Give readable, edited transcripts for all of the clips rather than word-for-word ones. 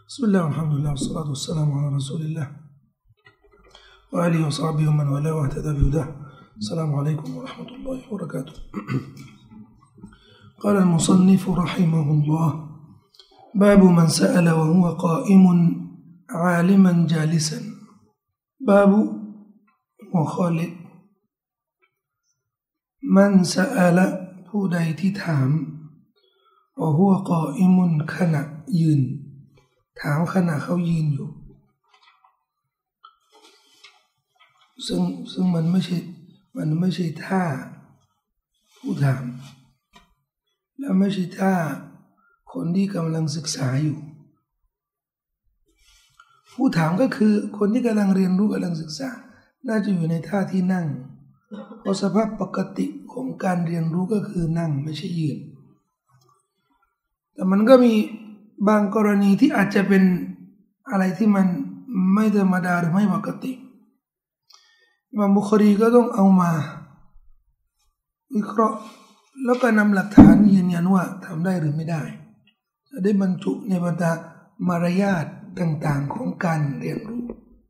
بسم الله والحمد لله والصلاة والسلام على رسول الله وآله وصحبه ومن والاه واهتدى بهداه. السلام عليكم ورحمة الله وبركاته. قال المصنف رحمه الله: باب من سأل وهو قائم عالما جالسا. باب وخالد من سأل ผู้ใดที่ถาม وهو قائم ขณะยืนถามขณะเขายืนอยู่ซึ่งมันไม่ใช่ท่าผู้ถามและไม่ใช่ท่าคนที่กำลังศึกษาอยู่ผู้ถามก็คือคนที่กำลังเรียนรู้กำลังศึกษาน่าจะอยู่ในท่าที่นั่งเพราะสภาพปกติของการเรียนรู้ก็คือนั่งไม่ใช่ยืนแต่มันก็มีบางกรณีที่อาจจะเป็นอะไรที่มันไม่ธรรมดาหรือไม่ปกติอิหม่ามบุคอรีก็ต้องเอามาวิเคราะห์แล้วก็นำหลักฐานยืนยันว่าทำได้หรือไม่ได้จะได้บรรจุในบรรดามารยาทต่างๆของการเรียนรู้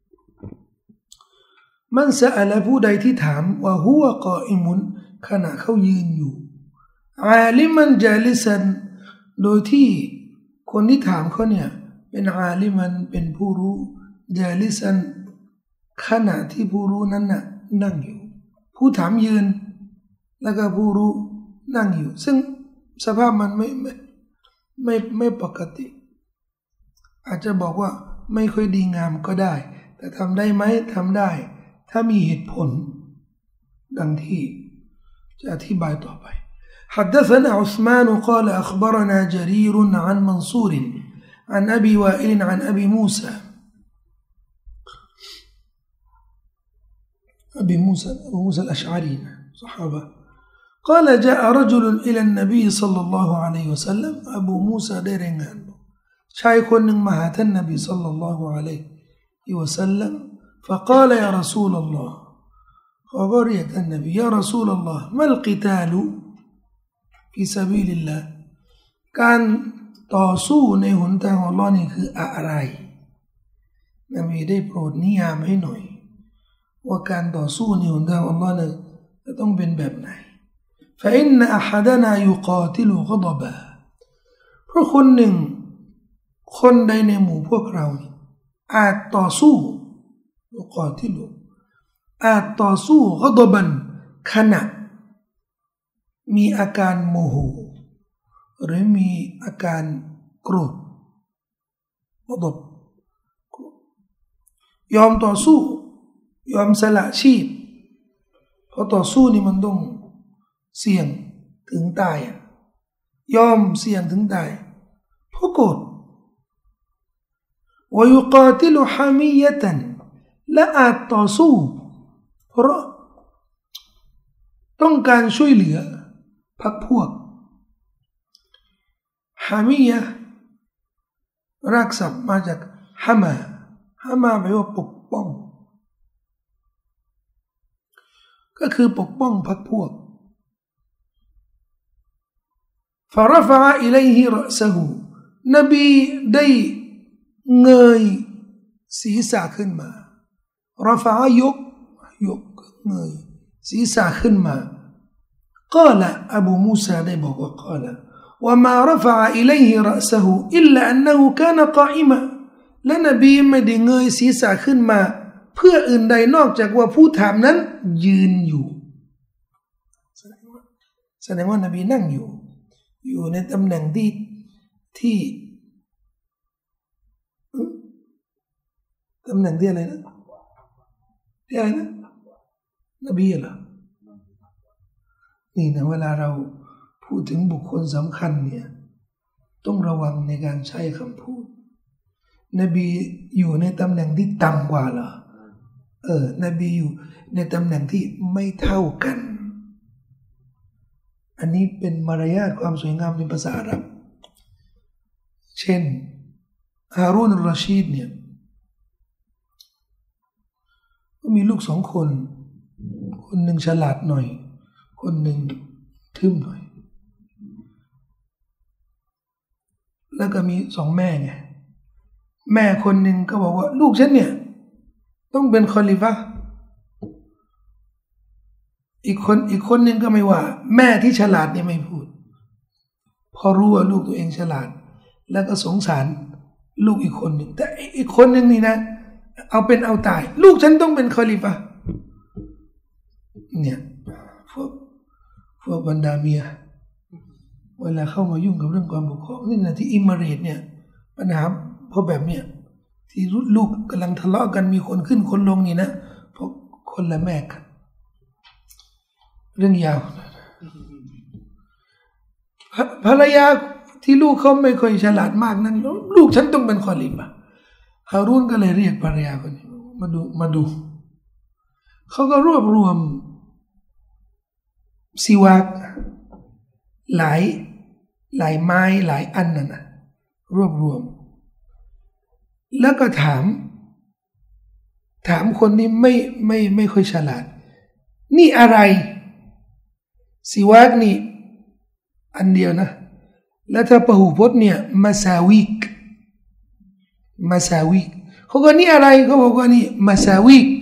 มันสะอะละผู้ใดที่ถามว่าฮุวะกออิมุนขณะเขายืนอยู่อาลิมันจาลิซันโดยที่คนที่ถามเขาเนี่ยเป็นอาลิมันเป็นผู้รู้จาลิซันขณะที่ผู้รู้นั้นน่ะนั่งอยู่ผู้ถามยืนแล้วก็ผู้รู้นั่งอยู่ซึ่งสภาพมันไม่ปกติอาจจะบอกว่าไม่ค่อยดีงามก็ได้แต่ทำได้ไหมทำได้ถ้ามีเหตุผลดังที่จะอธิบายต่อไปحدثنا عثمان قال أخبرنا جرير عن منصور عن أبي وائل عن أبي موسى الأشعري صحابة قال جاء رجل إلى النبي صلى الله عليه وسلم أبو موسى ديرنغان شايخ مهات النبي صلى الله عليه وسلم فقال يا رسول الله خبرية النبي يا رسول الله ما القتال في سبيل الله การต่อสู้ในหนทางของอัลเลาะห์นี่คืออะไรนบีได้โปรดนิยามให้หน่อยว่าการต่อสู้ในหนทางของอัลเลาะห์นั้นจะต้องเป็นแบบไหน فإن أحدنا يقاتل غضبا เพราะคนหนึ่งคนใดในหมู่พวกเราอาจต่อสู้يقاتلอาจต่อสู้غضباขณะมีอาการโมโหหรือมีอาการโกรธغضبยอมต่อสู้ยอมสละชีพเพราะต่อสู้นี่มันต้องเสี่ยงถึงตายยอมเสี่ยงถึงตายเพราะโกรธويقاتل حمية และอาจต่อสู้เพราะต้องการช่วยเหลือพรรคพวกฮามียะรากศัพท์มาจากฮามาแปลว่าปกป้องก็คือปกป้องพรรคพวก فرفع إليه رأسه นบีได้เงยศีรษะขึ้นมารฟะยกเงยศีรษะขึ้นมาقال أبو موسى ได้บอกว่า قال وما رفع إليه رأسه إلا أنه كان قائما และนบีไม่ได้เงยศีรษะขึ้นมาเพื่ออื่นใดนอกจากว่าผู้ถามนั้นยืนอยู่แสดงว่านบีนั่งอยู่ในตำแหน่งที่ตำแหน่งที่อะไรนะนบีเหรอนี่นะเวลาเราพูดถึงบุคคลสำคัญเนี่ยต้องระวังในการใช้คำพูดนบีอยู่ในตำแหน่งที่ต่ำกว่าเหรอนบีอยู่ในตำแหน่งที่ไม่เท่ากันอันนี้เป็นมารยาทความสวยงามในภาษาอาหรับเช่นฮารูนอัลรอชีดเนี่ยก็มีลูกสองคนหนึ่งฉลาดหน่อยคนหนึ่งทึ่มหน่อยแล้วก็มีสองแม่ไงแม่คนหนึ่งก็บอกว่าลูกฉันเนี่ยต้องเป็นคอลิฟะห์อีกคนหนึ่งก็ไม่ว่าแม่ที่ฉลาดเนี่ยไม่พูดพอรู้ว่าลูกตัวเองฉลาดแล้วก็สงสารลูกอีกคนหนึ่งแต่อีกคนหนึ่งนี่นะเอาเป็นเอาตายลูกฉันต้องเป็นคอลิฟะห์เนี่ยพวกบรรดาเมียเวลาเข้ามายุ่งกับเรื่องความปกครองนี่นะที่อิมเรตเนี่ยปัญหาเพราะแบบเนี้ยที่ลูกกำลังทะเลาะกันมีคนขึ้นคนลงนี่นะเพราะคนละแม่กันเรื่องยาวภรรยาที่ลูกเขาไม่ค่อยฉลาดมากนั้นลูกฉันต้องเป็นคอลิฟะห์ฮารูนก็เลยเรียกภรรยาคนนี้มาดูเขาก็รวบรวมซิวากหลายไม้หลายอันนั่นนะรวบรวมแล้วก็ถามคนที่ไม่ค่อยฉลาดนี่อะไรซิวากนี่อันเดียวนะแล้วถ้าพหูพจน์เนี่ยมาซาวิกเขาก็นี่อะไรเขาบอกว่านี่มาซาวิก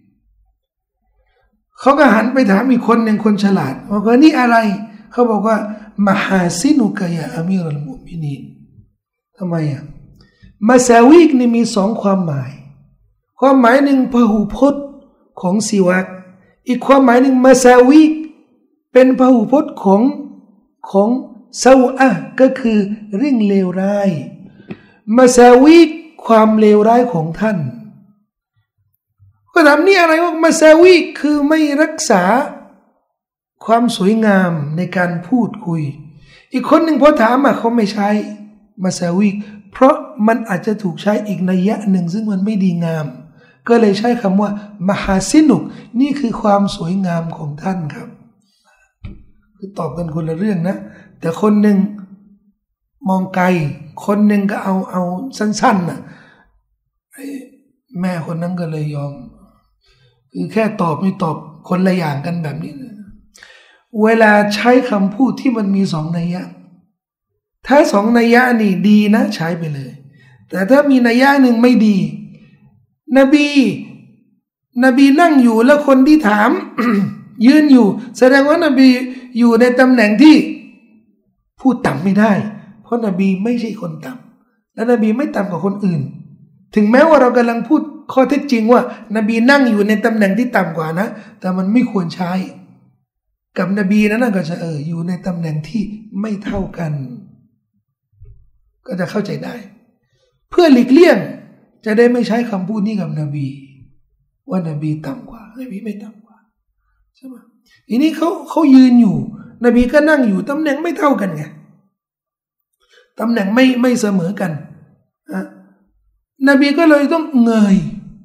เขาก็หันไปถามอีกคนหนึ่งคนฉลาดบอกว่านี่อะไรเขาบอกว่ามหาซินุกะยาอามีรุลมุมินีนทำไมอ่ะมาซาวิกนี่มีสองความหมายความหมายหนึ่งพหูพจน์ของซิวากอีกความหมายหนึ่งมาซาวิกเป็นพหูพจน์ของซาอะก็คือเรื่องเลวร้ายมาซาวิกความเลวร้ายของท่านก็ถามนี่อะไรว่ามาซาวิคือไม่รักษาความสวยงามในการพูดคุยอีกคนหนึ่งพอถามเขาไม่ใช้มาซาวิเพราะมันอาจจะถูกใช้อีกนัยยะหนึ่งซึ่งมันไม่ดีงามก็เลยใช้คำว่ามหาซินุกนี่คือความสวยงามของท่านครับคือตอบกันคนละเรื่องนะแต่คนหนึ่งมองไกลคนหนึ่งก็เอาสั้นๆน่ะแม่คนนั้นก็เลยยอมคือแค่ตอบไม่ตอบคนละอย่างกันแบบนี้เวลาใช้คำพูดที่มันมีสองนัยยะถ้าสองนัยยะนี่ดีนะใช้ไปเลยแต่ถ้ามีนัยยะหนึ่งไม่ดีนบีนั่งอยู่แล้วคนที่ถาม ยืนอยู่แสดงว่านบีอยู่ในตำแหน่งที่พูดต่ำไม่ได้เพราะนบีไม่ใช่คนต่ำและนบีไม่ต่ำกว่าคนอื่นถึงแม้ว่าเรากำลังพูดข้อเท็จจริงว่านบีนั่งอยู่ในตำแหน่งที่ต่ำกว่านะแต่มันไม่ควรใช้กับนบีนั้นก็จะอยู่ในตำแหน่งที่ไม่เท่ากันก็จะเข้าใจได้เพื่อหลีกเลี่ยงจะได้ไม่ใช้คำพูดนี้กับนบีว่านบีต่ำกว่านบีไม่ต่ำกว่าใช่ไหมทีนี้เขายืนอยู่นบีก็นั่งอยู่ตำแหน่งไม่เท่ากันไงตำแหน่งไม่เสมอกันนบีก็เลยต้องเงย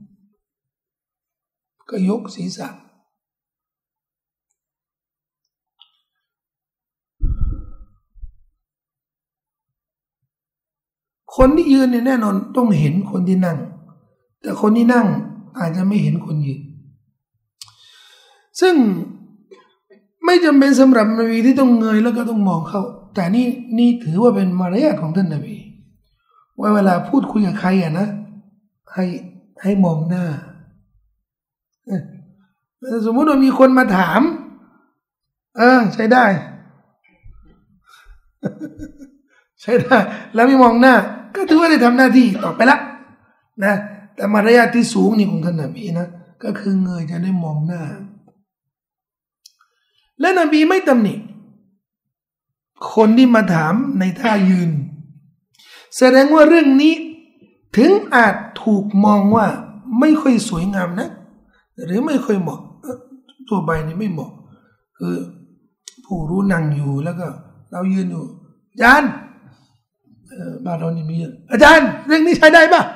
ก็ยกศีรษะคนที่ยืนเนี่ยแน่นอนต้องเห็นคนที่นั่งแต่คนที่นั่งอาจจะไม่เห็นคนยืนซึ่งไม่จำเป็นสำหรับนบีที่ต้องเงยแล้วก็ต้องมองเข้าแต่นี่ถือว่าเป็นมารยาทของท่านนบีว่าเวลาพูดคุยกับใครนะให้มองหน้าสมมติว่ามีคนมาถามใช้ได้ ใช้ได้แล้วไม่มองหน้าก็ถือว่าได้ทำหน้าที่ต่อไปละนะแต่มารยาทที่สูงนี่ของท่านนบีนะก็คือเงยจะได้มองหน้าและนบีไม่ตำหนิคนที่มาถามในท่ายืนแสดงว่าเรื่องนี้ถึงอาจถูกมองว่าไม่ค่อยสวยงามนะหรือไม่ค่อยเหมาะตัวใบนี่ไม่เหมาะคือผู้รู้นั่งอยู่แล้วก็เรายืนอยู่อาจารย์บ้านเรานี่มีเยอะอาจารย์เรื่องนี้ใช้ได้ป่ะ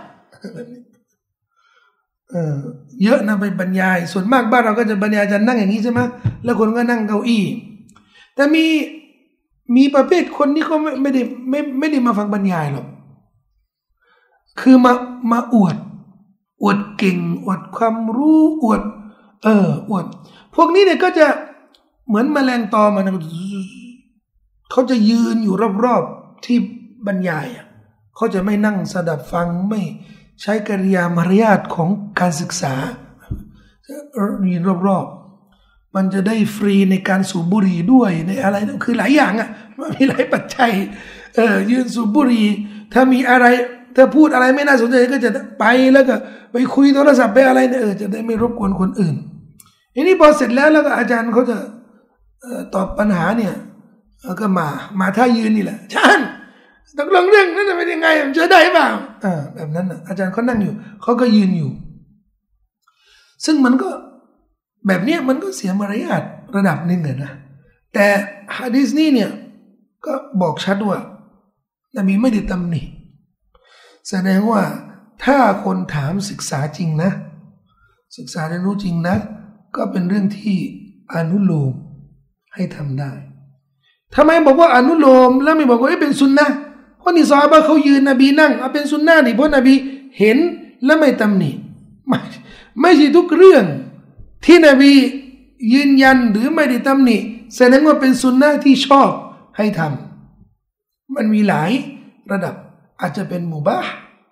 เยอะนะไปบรรยายส่วนมากบ้านเราก็จะบรรยายอาจารย์นั่งอย่างนี้ใช่ไหมแล้วคนก็นั่งเก้าอี้แต่มีประเภทคนที่เขาไม่ได้มาฟังบรรยายหรอกคือมาอวดเก่งอวดความรู้อวดพวกนี้เนี่ยก็จะเหมือนแมลงตอมันเขาจะยืนอยู่รอบๆที่บรรยายเขาจะไม่นั่งสดับฟังไม่ใช้กิริยามารยาทของการศึกษายืนรอบๆมันจะได้ฟรีในการสูบบุหรี่ด้วยในอะไรคือหลายอย่างอ่ะมันมีหลายปัจจัยยืนสูบบุหรี่ถ้ามีอะไรถ้าพูดอะไรไม่น่าสนใจก็จะไปแล้วก็ไปคุยโทรศัพท์ไปอะไรเนี่ยจะได้ไม่รบกวนคนอื่นอันนี้พอเสร็จแล้วก็อาจารย์เขาจะตอบปัญหาเนี่ยก็มาท่ายืนนี่แหละอาจารย์ตกลงเรื่องนั้นเป็นยังไงมันจะได้เปล่าแบบนั้นอาจารย์เขานั่งอยู่เขาก็ยืนอยู่ซึ่งมันก็แบบนี้มันก็เสียมารยาทระดับหนึ่งเลยนะแต่หะดีษนี้เนี่ยก็บอกชัดว่านบีไม่ได้ตำหนิแสดงว่าถ้าคนถามศึกษาจริงนะศึกษาเรียนรู้จริงนะก็เป็นเรื่องที่อนุโลมให้ทำได้ทำไมบอกว่าอนุโลมแล้วไม่บอกว่าเป็นสุนนะเพราะนี่ซอฮาบะห์เขายืนนบีนั่งเอาเป็นสุนนะดิเพราะนบีเห็นและไม่ตำหนิไม่ใช่ทุกเรื่องที่นบียืนยันหรือไม่ได้ตำหนิแสดงว่าเป็นสุนนะที่ชอบให้ทำมันมีหลายระดับอาจจะเป็นมุบาห์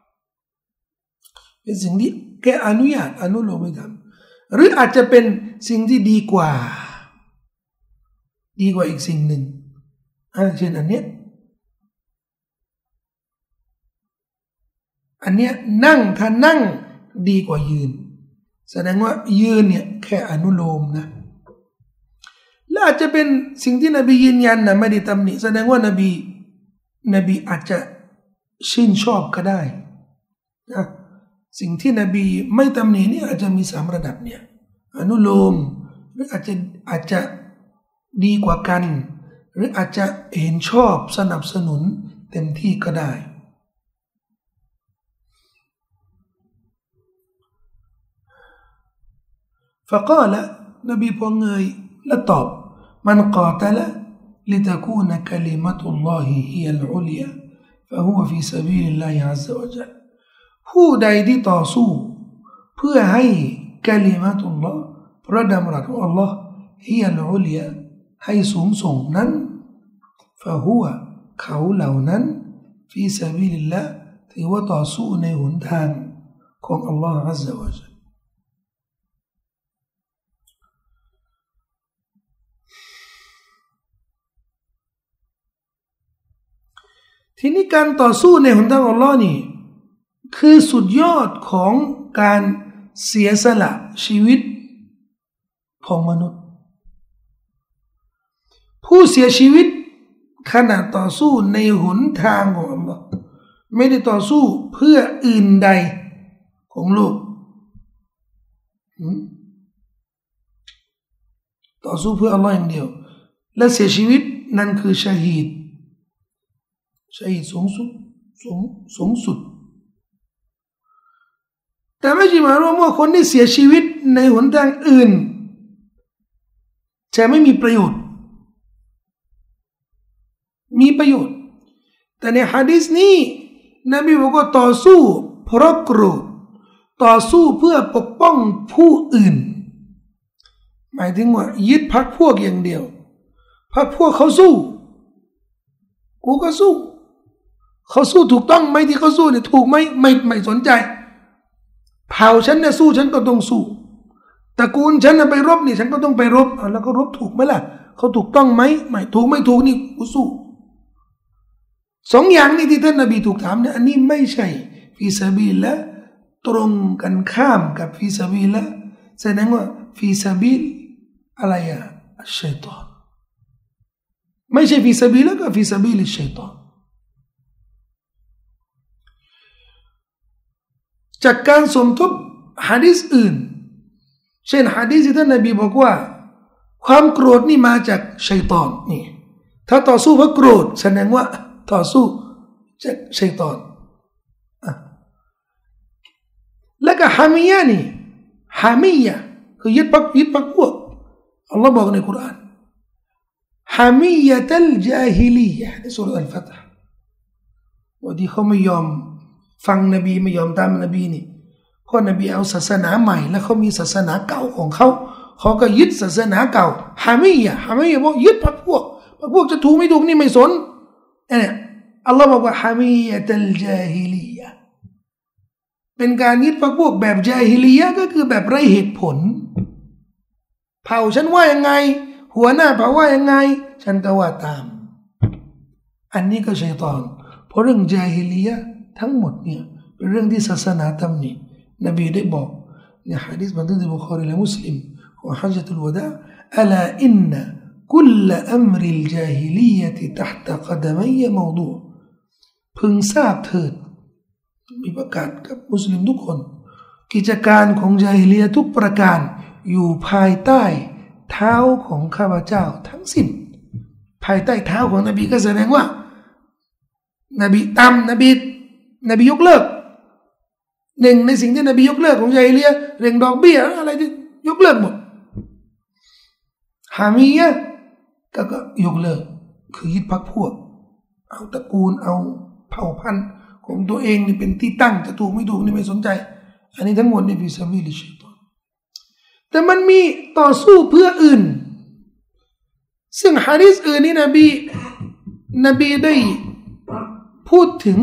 เป็นสิ่งที่แกอนุญาตอนุโลมให้ทำหรืออาจจะเป็นสิ่งที่ดีกว่าอีกสิ่งหนึ่งเช่นอันเนี้ยนั่งถ้านั่งดีกว่ายืนแสดงว่ายืนเนี่ยแค่อนุโลมนะและอาจจะเป็นสิ่งที่นบียืนยันนะไม่ได้ตำหนิแสดงว่านบีอาจจะชื่นชอบก็ได้นะสิ่งที่นบีไม่ตำหนินี่อาจจะมี3ระดับเนี่ยอนุโลมหรืออาจจะดีกว่ากันหรืออาจจะเห็นชอบสนับสนุนเต็มที่ก็ได้فقال นบีพอเงยและตอบมันกาตละلتكون كلمة الله هي العليا فهو في سبيل الله عز وجل ผู้ใดที่ต่อสู้เพื่อให้กะลิมะตุลลอฮ์พระดำรัสของอัลลอฮ์ هي العليا ให้สูงส่งนั้น فهو เขาเหล่านั้น في سبيل الله ถือว่าต่อสู้ในหนทางของอัลลอฮ์ عز وجلทีนี้การต่อสู้ในหนทางอัลลอฮ์นี่คือสุดยอดของการเสียสละชีวิตของมนุษย์ผู้เสียชีวิตขณะต่อสู้ในหนทางของอัลลอฮ์ไม่ได้ต่อสู้เพื่ออื่นใดของโลกต่อสู้เพื่ออัลลอฮ์อย่างเดียวและเสียชีวิตนั่นคือชะฮีดสูงสุดแต่ไม่ใช่หมายว่าคนที่เสียชีวิตในหนทางอื่นจะไม่มีประโยชน์มีประโยชน์แต่ในหะดีษนี้นบีบอกว่าต่อสู้เพราะโกรธต่อสู้เพื่อปกป้องผู้อื่นหมายถึงว่ายึดพรรคพวกอย่างเดียวพรรคพวกเขาสู้กูก็สู้เขาสู้ถูกต้องไหมที่เขาสู้เนี่ยถูกไหมไม่สนใจเผ่าฉันเนี่ยสู้ฉันก็ต้องสู้ตระกูลฉันไปรบนี่ฉันก็ต้องไปรบแล้วก็รบถูกไหมล่ะเขาถูกต้องไหมไม่ถูกนี่กูสู้2 อย่างนี้ที่ท่านนบีถูกถามเนี่ยอันนี้ไม่ใช่ฟีซาบีลละตรงกันข้ามกับฟีซาบีลละแสดงว่าฟีซาบีลอะไรชัยฏอนไม่ใช่ฟีซาบีลละก็ฟีซาบีลชัยฏอนจากการสมทบหะดีษอื่นเช่นหะดีษที่ท่านนบีบอกว่าความโกรธนี่มาจากชัยฏอนนี่ถ้าต่อสู้เพราะโกรธแสดงว่าต่อสู้จากชัยฏอนแล้วก็ฮามิยะนี่ฮามิยะคือยึดพรรคพวกอัลลอฮ์บอกในกุรอานฮามิยะตัลญาฮิลียะในซูเราะห์อัลฟัตฮ์ว่าที่เขาไม่ยอมฟังนบีไม่ยอมตามนบีนี่เพราะนบีเอาศาสนาใหม่แล้วเขามีศาสนาเก่าของเขาก็ยึดศาสนาเก่าฮามิยะบอกยึดพรรคพวกจะถูกไม่ถูกนี่ไม่สนเนี่ยอัลลอฮ์บอกว่าฮามียะตัลจาฮิลียะเป็นการยึดพวกแบบจาฮิลียะก็คือแบบไร้เหตุผลเผ่าฉันว่ายังไงหัวหน้าเผ่าว่ายังไงฉันก็ว่าตามอันนี้ก็ชัยฏอนเพราะเรื่องจาฮิลียะทั้งหมดเนี่ยเป็นเรื่องที่ศาสนาตำหนินบีได้บอกในหะดีษบันทึกในบุคอรีและมุสลิมของฮัจญะตุลวะดาอะลาอินนะกุลอัมริลจาฮิลียะติตัฮตะกะดะมัยมอดูพึงทราบเถิดมีประกาศกับมุสลิมทุกคนกิจการของจาฮิลียะทุกประการอยู่ภายใต้เท้าของข้าพเจ้าทั้งสิ้นภายใต้เท้าของนบีก็แสดงว่านบีตามนบียกเลิกหนึ่งในสิ่งที่นบียกเลิกของจาฮิลียะเรื่องดอกเบี้ยอะไรที่ยกเลิกหมดฮามียะก็ยกเลิกคือยึดพรรคพวกเอาตระกูลเอาเผ่าพันธุ์ของตัวเองนี่เป็นที่ตั้งจะถูกไม่ถูกนี่ไม่สนใจอันนี้ทั้งหมดนี่ฟิซาบิลิชัยฏอนแต่มันมีต่อสู้เพื่ออื่นซึ่งหะดีษอื่นนี่นบีได้พูดถึง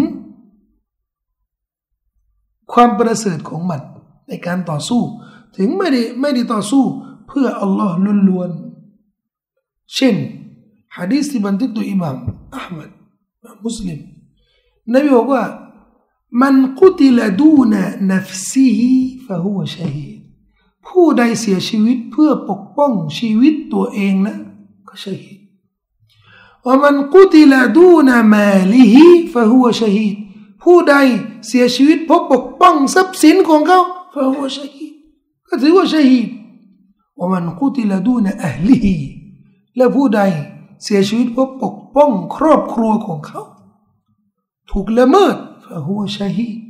ความประเสริฐของมันในการต่อสู้ถึงไม่ได้ต่อสู้เพื่ออัลลอฮ์ล้วนๆเช่นหะดีษที่บันทึกโดยอิหม่ามอะห์มัดมุสลิมนบีบอกว่ามันกุติลดูนะนัฟซีฮิฟะฮุวะชะฮีดผู้ใดเสียชีวิตเพื่อปกป้องชีวิตตัวเองนะก็ชะฮีดว่ามันกุติลดูนะมาลิฮิฟะฮุวะชะฮีดผู้ใดเสียชีวิตเพราะปกป้องทรัพย์สินของเขาฟะฮุวะชะฮีดก็ถือว่าชะฮีดว่ามันกุติลดูนะอะห์ลิฮิและผู้ใดเสียชีวิตเพราะปกป้องครอบครัวของเขาถูกละเมิดฟะฮุวะชะฮีด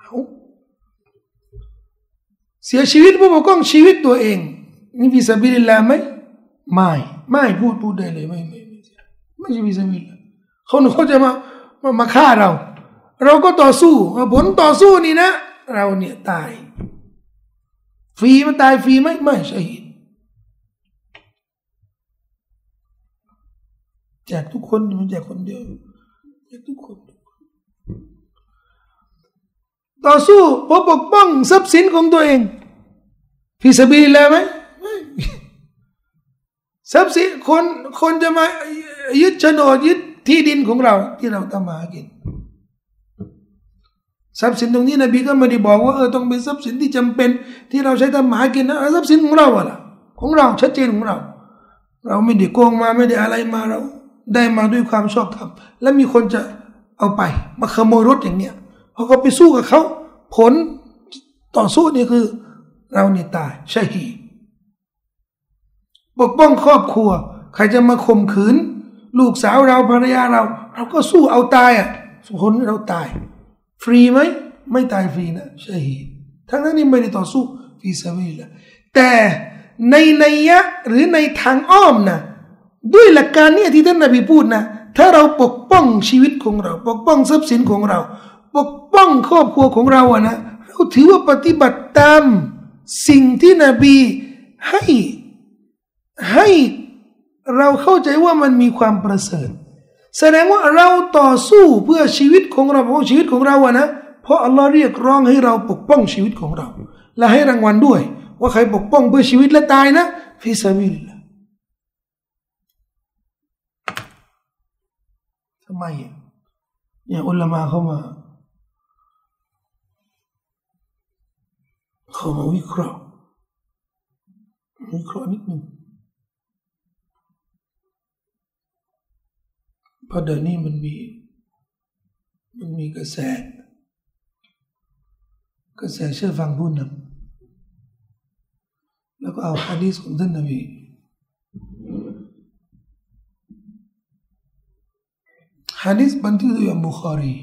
เสียชีวิตเพราะปกป้องชีวิตตัวเองนี่ฟิซาบิลิลลาห์ไหมไม่พูดได้เลยไม่ใช่ฟิซาบิลิลลาห์เขาจะมาฆ่าเราก็ต่อสู้ผลต่อสู้นี่นะเราเนี่ยตายฟรีมันตายฟรีไหมไม่ชะฮีดแจกทุกคนมันแจกคนเดียวแจกทุกคนต่อสู้เพื่อปกป้องทรัพย์สินของตัวเองฟิซาบิลิลลาห์ไหมไม่ทรัพย์สินคนจะมายึดโฉนดยึดที่ดินของเราที่เราทำมาหากินทรัพย์สินตรงนี้นบีก็ไม่ได้บอกว่าต้องเป็นทรัพย์สินที่จำเป็นที่เราใช้ทำมาหากินนะทรัพย์สินของเราล่ะของเราชัดเจนของเราไม่ได้โกงมาไม่ได้อะไรมาเราได้มาด้วยความชอบธรรมแล้วมีคนจะเอาไปมาขโมยรถอย่างเนี้ยพอเขาไปสู้กับเขาผลต่อสู้นี่คือเรานี่ตายชะฮีดปกป้องครอบครัวใครจะมาข่มขืนลูกสาวเราภรรยาเราก็สู้เอาตายคนเราตายฟรีไหมไม่ตายฟรีนะชะฮีดทั้งนั้นนี่ไม่ได้ต่อสู้ฟิซาบิลิลลาห์แต่ในนัยยะหรือในทางอ้อมนะด้วยหลักการนี้ที่ท่านนบีพูดนะถ้าเราปกป้องชีวิตของเราปกป้องทรัพย์สินของเราปกป้องครอบครัวของเรานะเราถือว่าปฏิบัติตามสิ่งที่นบีให้เราเข้าใจว่ามันมีความประเสริฐแสดงว่าเราต่อสู้เพื่อชีวิตของเราเพราะชีวิตของเรานะเพราะอัลลอฮ์เรียกร้องให้เราปกป้องชีวิตของเราและให้รางวัลด้วยว่าใครปกป้องเพื่อชีวิตและตายนะฟิซาบิลิลลาห์ทำไมเนี่ยอุลามะเข้ามาวิเคราะห์นิดนึงเพราะเดี๋ยวนี้มันมีกระแสเชื่อฟังผู้นำแล้วก็เอาหะดีษของท่านนบีหะดีษบันทึกโดยอัลบุคอรี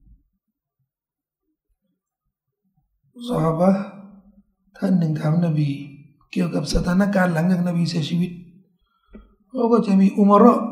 ซอฮาบะห์ท่านหนึ่งถามนบีเกี่ยวกับสถานการณ์หลังจากนบีเสียชีวิตเขาก็จะมีอุมารอ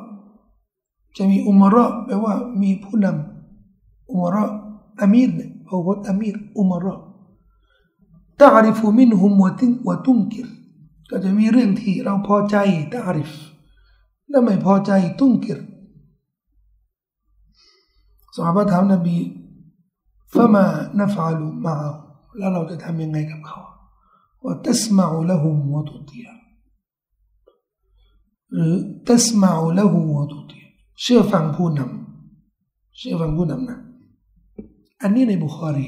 แปลว่ามีผู้นำอุมารออามีรเนี่ยเขาบอกอามีรอุมารอتعرف منهم وتنكر ก็จะมีเรื่องที่เราพอใจتعرفและไม่พอใจตุนกิรซอฮาบะห์ถามนบีฟะมานะฟะลุมะอะแล้วเราจะทำยังไงกับเขาว่าตัสมะอุละฮุมวะตุติยะหรือตัสมะอุละฮูวะตุติยะเชื่อฟังผู้นำเชื่อฟังผู้นำนะอันนี้ในบุคอรี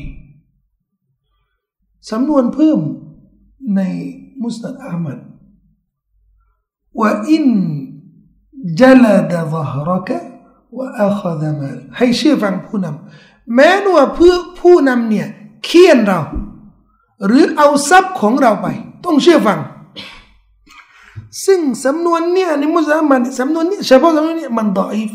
สำนวนเพิ่มในมุสนัดอะห์มัดว่าอินจัลดะซะฮรักะวะอะคัซะมาให้เชื่อฟังผู้นำแม้ว่าผู้นำเนี่ยเคี่ยนเราหรือเอาทรัพย์ของเราไปต้องเชื่อฟังซึ่งสำนวนเนี่ยในมุสลิมมันสำนวนนี้เฉพาะสำนวนนี้มันดออิฟ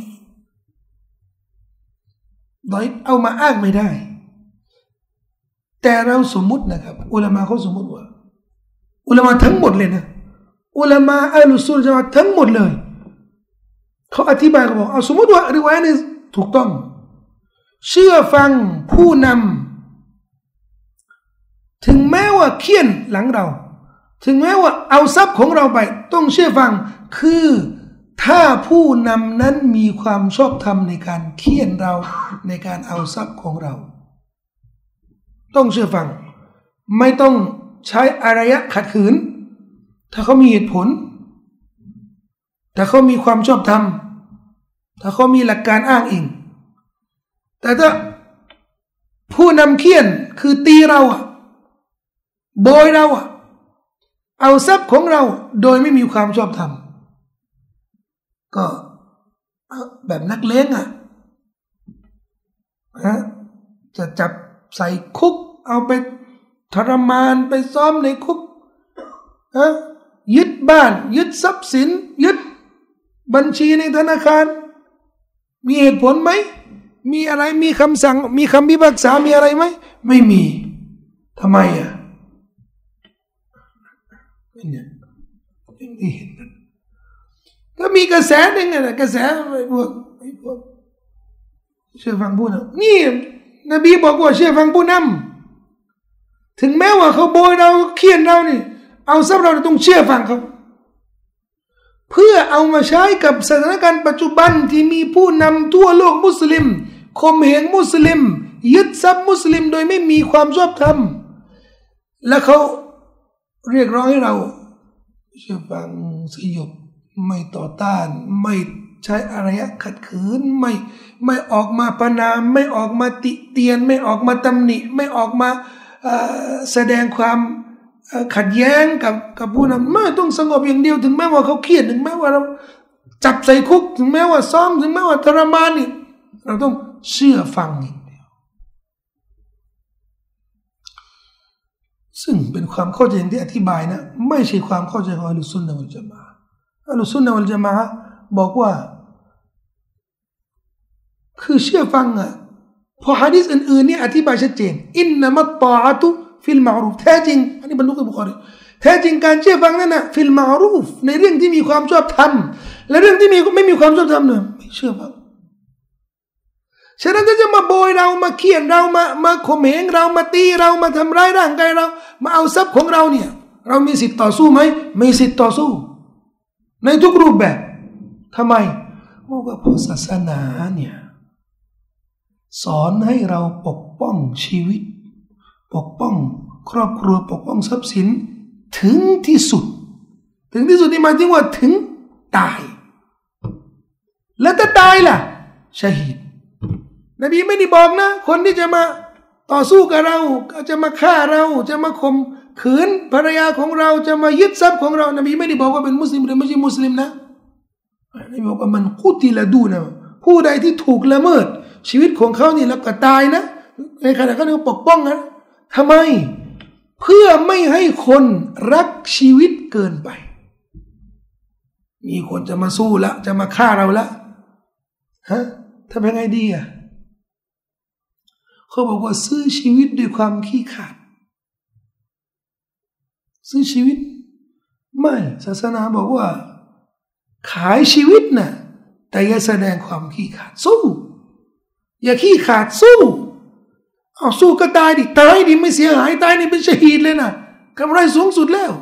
เอามาอ้างไม่ได้แต่เราสมมุตินะครับอุลามะเขาสมมุติว่าอุลามะทั้งหมดเลยนะอุลามะอัลลุซุนนะทั้งหมดเลยเขาอธิบายเขาบอกเอาสมมุติว่าริวายะห์นี้ถูกต้องเชื่อฟังผู้นำถึงแม้ว่าเคี่ยนหลังเราถึงแม้ว่าเอาทรัพย์ของเราไปต้องเชื่อฟังคือถ้าผู้นำนั้นมีความชอบธรรมในการเคี่ยนเราในการเอาทรัพย์ของเราต้องเชื่อฟังไม่ต้องใช้อารยะขัดขืนถ้าเขามีเหตุผลถ้าเขามีความชอบธรรมถ้าเขามีหลักการอ้างอิงแต่ถ้าผู้นำเคี่ยนคือตีเราโบยเราเอาทรัพย์ของเราโดยไม่มีความชอบธรรมก็แบบนักเลงจะจับใส่คุกเอาไปทรมานไปซ้อมในคุกยึดบ้านยึดทรัพย์สินยึดบัญชีในธนาคารมีเหตุผลไหมมีอะไรมีคำสั่งมีคำพิพากษามีอะไรไหมไม่มีทำไมเนี่ยยังไม่เห็นก็มีกระแสหนึ่งนะกระแสพวกเชื่อฟังผู้นำนี่นบีบอกว่าเชื่อฟังผู้นำถึงแม้ว่าเขาโบยเราเคี่ยนเรานี่เอาทรัพย์เราต้องเชื่อฟังเขาเพื่อเอามาใช้กับสถานการณ์ปัจจุบันที่มีผู้นำทั่วโลกมุสลิมข่มเหงมุสลิมยึดทรัพย์มุสลิมโดยไม่มีความชอบธรรมและเขาเรียกร้องให้เราเชื่อฟังสยบไม่ต่อต้านไม่ใช้อารยะขัดขืนไม่ออกมาประณามไม่ออกมาติเตียนไม่ออกมาตำหนิไม่ออกมาแสดงความขัดแย้งกับผู้นำไม่ต้องสงบอย่างเดียวถึงแม้ว่าเขาเครียดถึงแม้ว่าเราจับใส่คุกถึงแม้ว่าซ้อมถึงแม้ว่าทรมานนี่เราต้องเชื่อฟังอย่างเดียวซึ่งเป็นความเข้าใจที่อธิบายนะไม่ใช่ความเข้าใจของอัลลุซุนนะวัลญะมาอะห์อัลลุซุนนะวัลญะมาอะห์บอกว่าคือเชื่อฟังพอหะดีษอื่นๆนี่อธิบายชัดเจนอินนัมัตตออะตุฟิลมารูฟแท้จริงอันนี้บรรลุกับบุคอรีแท้จริงการเชื่อฟังนั่นฟิลมารูฟในเรื่องที่มีความชอบธรรมและเรื่องที่ไม่มีความชอบธรรมเนี่ยไม่เชื่อฟังฉะนั้นถ้าจะมาโบยเรามาเคี่ยนเรามาข่มเหงเรามาตีเรามาทำร้ายร่างกายเรามาเอาทรัพย์ของเราเนี่ยเรามีสิทธิ์ต่อสู้ไหมมีสิทธิ์ต่อสู้ในทุกรูปแบบทำไมเพราะว่าศาสนาเนี่ยสอนให้เราปกป้องชีวิตปกป้องครอบครัวปกป้องทรัพย์สินถึงที่สุดนี่หมายถึงว่าถึงตายแล้วถ้าตายล่ะชะฮีดนบีไม่ได้บอกนะคนที่จะมาต่อสู้กับเราจะมาฆ่าเราจะมาข่มขืนภรรยาของเราจะมายึดทรัพย์ของเรานบีไม่ได้บอกว่าเป็นมุสลิมหรือไม่ใช่มุสลิมนะนบีบอกว่ามันกุติละดูนะผู้ใดที่ถูกละเมิดชีวิตของเขานี่แล้วก็ตายนะในขณะเขาปกป้องนะทำไมเพื่อไม่ให้คนรักชีวิตเกินไปมีคนจะมาสู้ละจะมาฆ่าเราละทำยังไงดีเขาบอกว่าซื้อชีวิตด้วยความขี้ขลาดซื้อชีวิตไม่ศาสนาบอกว่าขายชีวิตนะแต่อย่าแสดงความขี้ขลาดสู้อย่าขี้ขลาดสู้เอาสู้ก็ตายดิตายดิไม่เสียหายตายนี่เป็นชะฮีดเลยนะกำไรสูงสุดแล้ว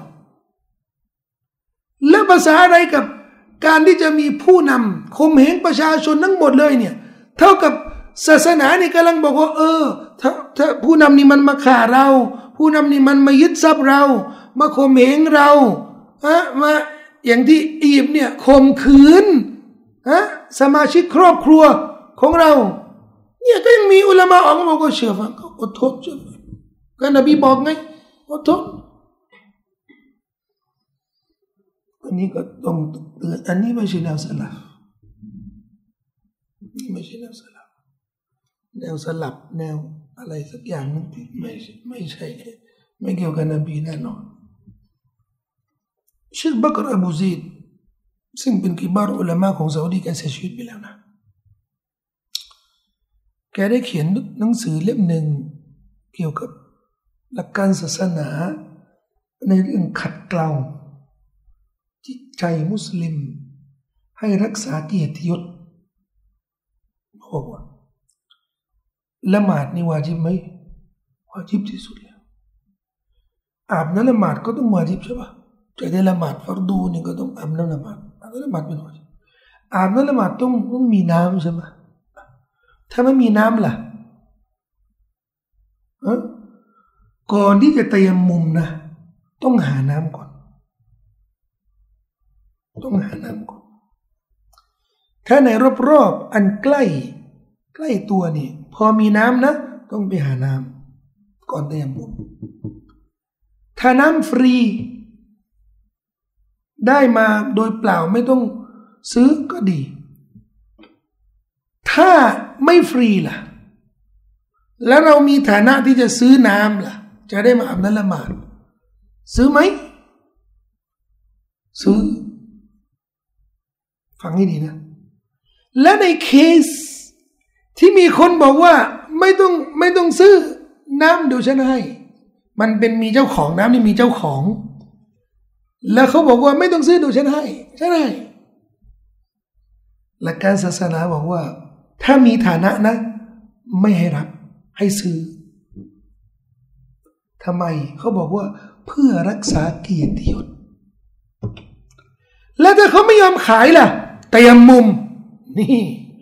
แล้วภาษาอะไรกับการที่จะมีผู้นำข่มเหงประชาชนทั้งหมดเลยเนี่ยเท่ากับศาสนานี่กำลังบอกว่าถ้าผู้นำนี่มันมาฆ่าเราผู้นำนี่มันมายึดทรัพย์เรามาข่มเหงเรามาอย่างที่อียิปต์เนี่ยข่มขืนสมาชิกครอบครัวของเราเนี่ยก็ยังมีอุลามะออกมาบอกว่าเชื่อฟังอดทนเชื่อฟังก็นบีบอกไงอดทนอันนี้ก็ต้องเตือนอันนี้ไม่ใช่แนวสลับไม่ใช่แนวสลับแนวสลับแนวอะไรสักอย่างนึงที่ไม่ใช่ไม่เกี่ยวกับนบีแน่นอนเชคบักรอบูซีดซึ่งเป็นกิบาร์อุลามะของซาอุดีแกเสียชีวิตไปแล้วนะแกได้เขียนหนังสือเล่มหนึ่งเกี่ยวกับหลักการศาสนาในเรื่องขัดเกลาจิตใจมุสลิมให้รักษาเกียรติยศบอกว่าละหมาดนี่วาญิบไหมวาญิบที่สุดแล้วอาบน้ำละหมาดก็ต้องวาญิบใช่ปะจะได้ละหมาดฟัรดูนี่ก็ต้องอาบน้ำละหมาดละหมาดเป็นวาญิบอาบน้ำละหมาดต้องมีน้ำใช่ไหมถ้าไม่มีน้ำล่ะก่อนที่จะเตรียมมุมนะต้องหาน้ำก่อนต้องหาน้ำก่อนถ้าในรอบๆอันใกล้ตัวนี่พอมีน้ำนะต้องไปหาน้ำก่อนเตรียมมุมถ้าน้ำฟรีได้มาโดยเปล่าไม่ต้องซื้อก็ดีถ้าไม่ฟรีล่ะแล้วเรามีฐานะที่จะซื้อน้ำล่ะจะได้มาอาบน้ำละหมาดซื้อไหมซื้อฟังให้ดีนะและในเคสที่มีคนบอกว่าไม่ต้องซื้อน้ำเดี๋ยวฉันให้มันเป็นมีเจ้าของน้ำนี่มีเจ้าของแล้วเขาบอกว่าไม่ต้องซื้อเดี๋ยวฉันให้หลักการศาสนาบอกว่าถ้ามีฐานะนะไม่ให้รับให้ซื้อทำไมเขาบอกว่าเพื่อรักษาเกียรติยศแล้วถ้าเขาไม่ยอมขายล่ะเตรียมมุมนี่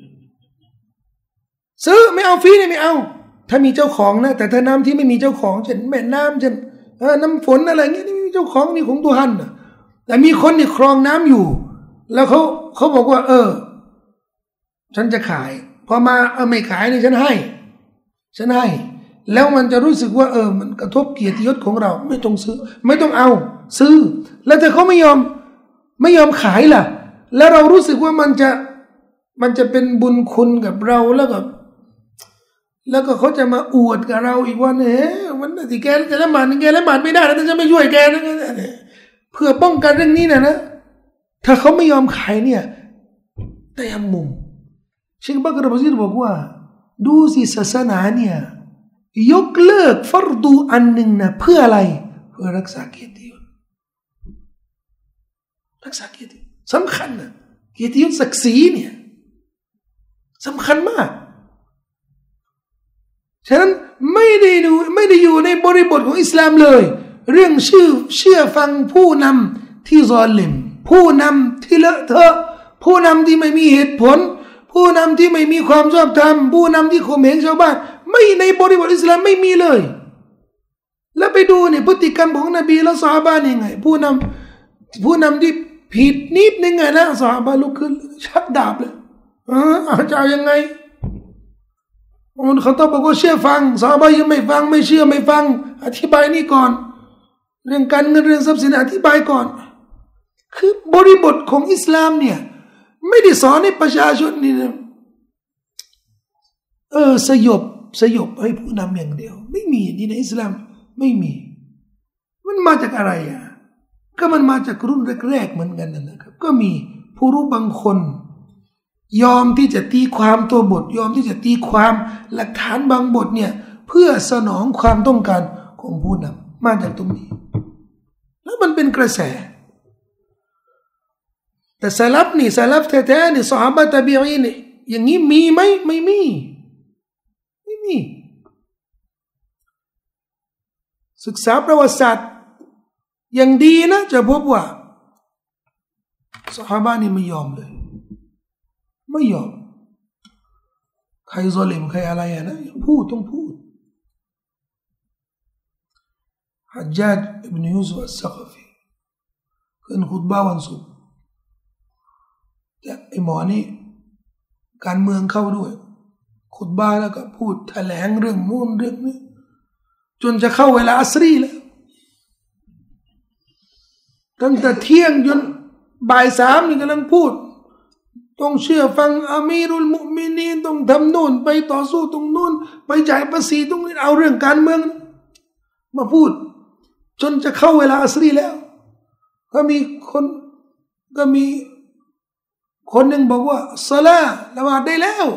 ซื้อไม่เอาฟรีนี่ไม่เอาถ้ามีเจ้าของนะแต่ถ้าน้ำที่ไม่มีเจ้าของเช่นแม่น้ำเช่นน้ำฝนอะไรเงี้ยนี่มีเจ้าของนี่ของตัวท่านนะแต่มีคนนี่ครองน้ำอยู่แล้วเขาบอกว่าฉันจะขายพอมาไม่ขายนี่ฉันให้แล้วมันจะรู้สึกว่ามันกระทบเกียรติยศของเราไม่ต้องซื้อไม่ต้องเอาซื้อแล้วถ้าเขาไม่ยอมขายล่ะแล้วเรารู้สึกว่ามันจะเป็นบุญคุณกับเราแล้วก็เขาจะมาอวดกับเราอีกว่ามันที่แกจะละหมาดไม่ได้แล้วจะไม่ช่วยแกนะเพื่อป้องกันเรื่องนี้นะถ้าเขาไม่ยอมขายเนี่ยแต่ยมุมเชคบักรบซีดบอกว่าดูสิศาสนาเนี่ยยกเลิกฟัรดูอันหนึ่งนะเพื่ออะไรเพื่อรักษาเกียรติยศรักษาเกียรติสำคัญนะเกียรติยศศักดิ์ศรีเนี่ยสำคัญมากฉะนั้นไม่ได้อยู่ในบริบทของอิสลามเลยเรื่องเชื่อฟังผู้นำที่ซอลิมผู้นำที่เลอะเทอะผู้นำที่ไม่มีเหตุผลผู้นำที่ไม่มีความชอบธรรมผู้นำที่ข่มเหงชาวบ้านไม่ในบริบทอิสลามไม่มีเลยแล้วไปดูเนี่ยพฤติกรรมของนบีและซอฮาบะห์ยังไงผู้นำที่ผิดนิดนึงไงนะซอฮาบะห์ลุกขึ้นชักดาบเลยจะเอายังไงเขาต้องบอกว่าเชื่อฟังซอฮาบะห์ยังไม่ฟังไม่เชื่อไม่ฟังอธิบายนี่ก่อนเรื่องการเงินเรื่องทรัพย์สินอธิบายก่อนคือบริบทของอิสลามเนี่ยไม่ได้สอนให้ประชาชนนี่นะสยบให้ผู้นำอย่างเดียวไม่มีนี่ในอิสลามไม่มีมันมาจากอะไรก็มันมาจากรุ่นแรกๆเหมือนกันนะครับก็มีผู้รู้บางคนยอมที่จะตีความตัวบทยอมที่จะตีความหลักฐานบางบทเนี่ยเพื่อสนองความต้องการของผู้นำมาจากตรงนี้แล้วมันเป็นกระแสแต่สลับแท้ๆนี่ซอฮาบะห์ตะบีอีนนี่อย่างนี้มีไหมไม่มีศึกษาประวัติศาสตร์อย่างดีนะจะพบว่าซอฮาบะห์นี่ไม่ยอมเลยไม่ยอมใครซอลิมใครอะไรอะนะพูดต้องพูดฮัจญาจอิบนุยูซุฟอัสซะกฟีขึ้นคุตบะห์วันศุกร์แต่ไอ้หมอนี่การเมืองเข้าด้วยคุตบะห์แล้วก็พูดแถลงเรื่องนู้นเรื่องนี้จนจะเข้าเวลาอัสรีแล้วตั้งแต่เที่ยงจนบ่ายสามนี่กำลังพูดต้องเชื่อฟังอามีรุลมุมินีนต้องทำนู่นไปต่อสู้ตรงนู่นไปจ่ายภาษีตรงนี้เอาเรื่องการเมืองมาพูดจนจะเข้าเวลาอัสรีแล้วก็มีคนหนึ่งบอกว่าศอลาละหมาดได้แล้ว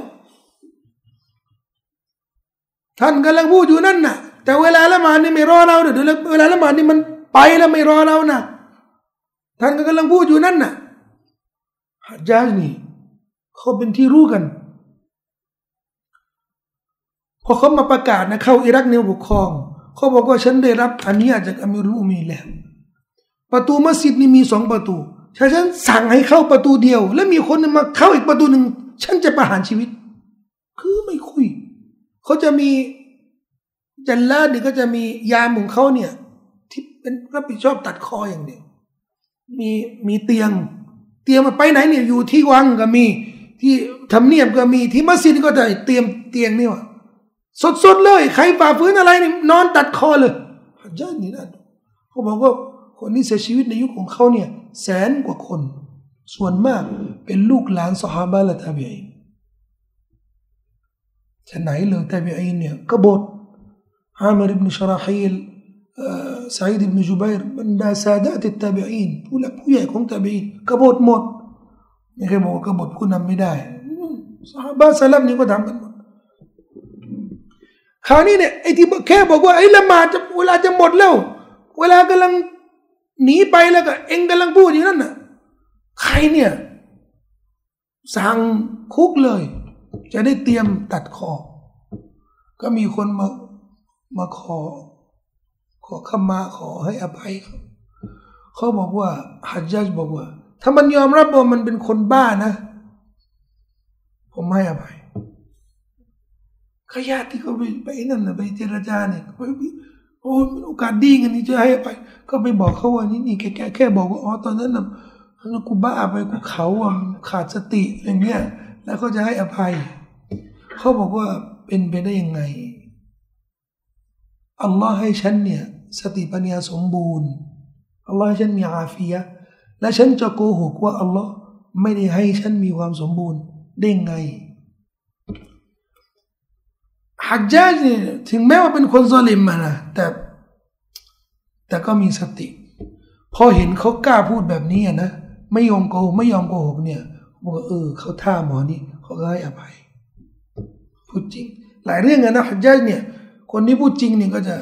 ท่านกำลังพูดอยู่นั่นน่ะแต่เวลาละหมาดนี่ไม่รอเราเดี๋ยวเวลาละหมาดนี่มันไปแล้วไม่รอเรานะท่านก็กำลังพูดอยู่นั่นน่ะฮัจญาจนี่เขาเป็นที่รู้กันพอเขามาประกาศนะเข้าอิรักเนี่ยปกครองเขาบอกว่าฉันได้รับอนุญาตจากอามีรุลมุมินีนแล้วประตูมัสยิดนี่มี2 ประตูถ้าฉันสั่งให้เข้าประตูเดียวแล้วมีคนมาเข้าอีกประตูหนึ่งฉันจะประหารชีวิตคือไม่คุยเขาจะมีจัลลาดนี่ก็จะมียามของเขาเนี่ยที่เป็นรับผิดชอบตัดคออย่างเดียวมีเตียงมาไปไหนเนี่ยอยู่ที่วังก็มีที่ทำเนียบก็มีที่มัสยิดก็จะเตรียมเตียงนี่ว่าสดๆเลยใครฝ่าฝืนอะไรนี่นอนตัดคอเลยฮัจญาจนี่นะเขาบอกว่าคนที่เสียชีวิตในยุคของเขาเนี่ย100,000 กว่าคนส่วนมากเป็นลูกหลานซอฮาบะห์และตาบีอีนฉะไหนเลยตาบีอีนเนี่ยกบฏอามิรอิบนุชะราฮีลซะอีดอิบนุจุบัยรบรรดาซาดะตุตตาบีอีนผู้หลักผู้ใหญ่ของตาบีอีนกบฏหมดไม่เคยบอกว่ากบฏผู้นำไม่ได้ซอฮาบะห์สลัฟนี่ก็ทำกันหมดคราวนี้เนี่ยไอ้ที่แค่บอกว่าไอ้ละหมาดจะเวลาจะหมดแล้วเวลากำลังหนีไปแล้วก็เองกำลังพูดอยู่นั่นน่ะใครเนี่ยสั่งคุกเลยจะได้เตรียมตัดคอก็มีคนมาขอขมาขอให้อภัยเขาบอกว่าฮัจญาจบอกว่าถ้ามันยอมรับว่ามันเป็นคนบ้านะผมให้อภัยขญาติที่เขาไปนั่นน่ะไปเจรจาเนี่ยโอ้มันโอกาสดีกันนี่จะให้ไปก็ไปบอกเขาว่านี่แค่บอกว่าอ๋อตอนนั้นน่ะกูบ้าไปกูเขาอ่ะขาดสติอย่างเงี้ยแล้วเขาจะให้อภัยเขาบอกว่าเป็นไปได้ยังไงอัลลอฮ์ให้ฉันเนี่ยสติปัญญาสมบูรณ์อัลลอฮ์ให้ฉันมีอาฟียะห์และฉันจะโกหกว่าอัลลอฮ์ไม่ได้ให้ฉันมีความสมบูรณ์ได้ไงฮัจญาจเนี่ยถึงแม้ว่าเป็นคนซอลิมนะแต่ก็มีสติพอเห็นเขากล้าพูดแบบนี้นะไม่ยอมโกหกเนี่ยบอกว่าเขาท่าหมอนี่เขาก็ให้อภัยพูดจริงหลายเรื่องนะฮัจญาจเนี่ยคนที่พูดจริงเนี่ยก็จะ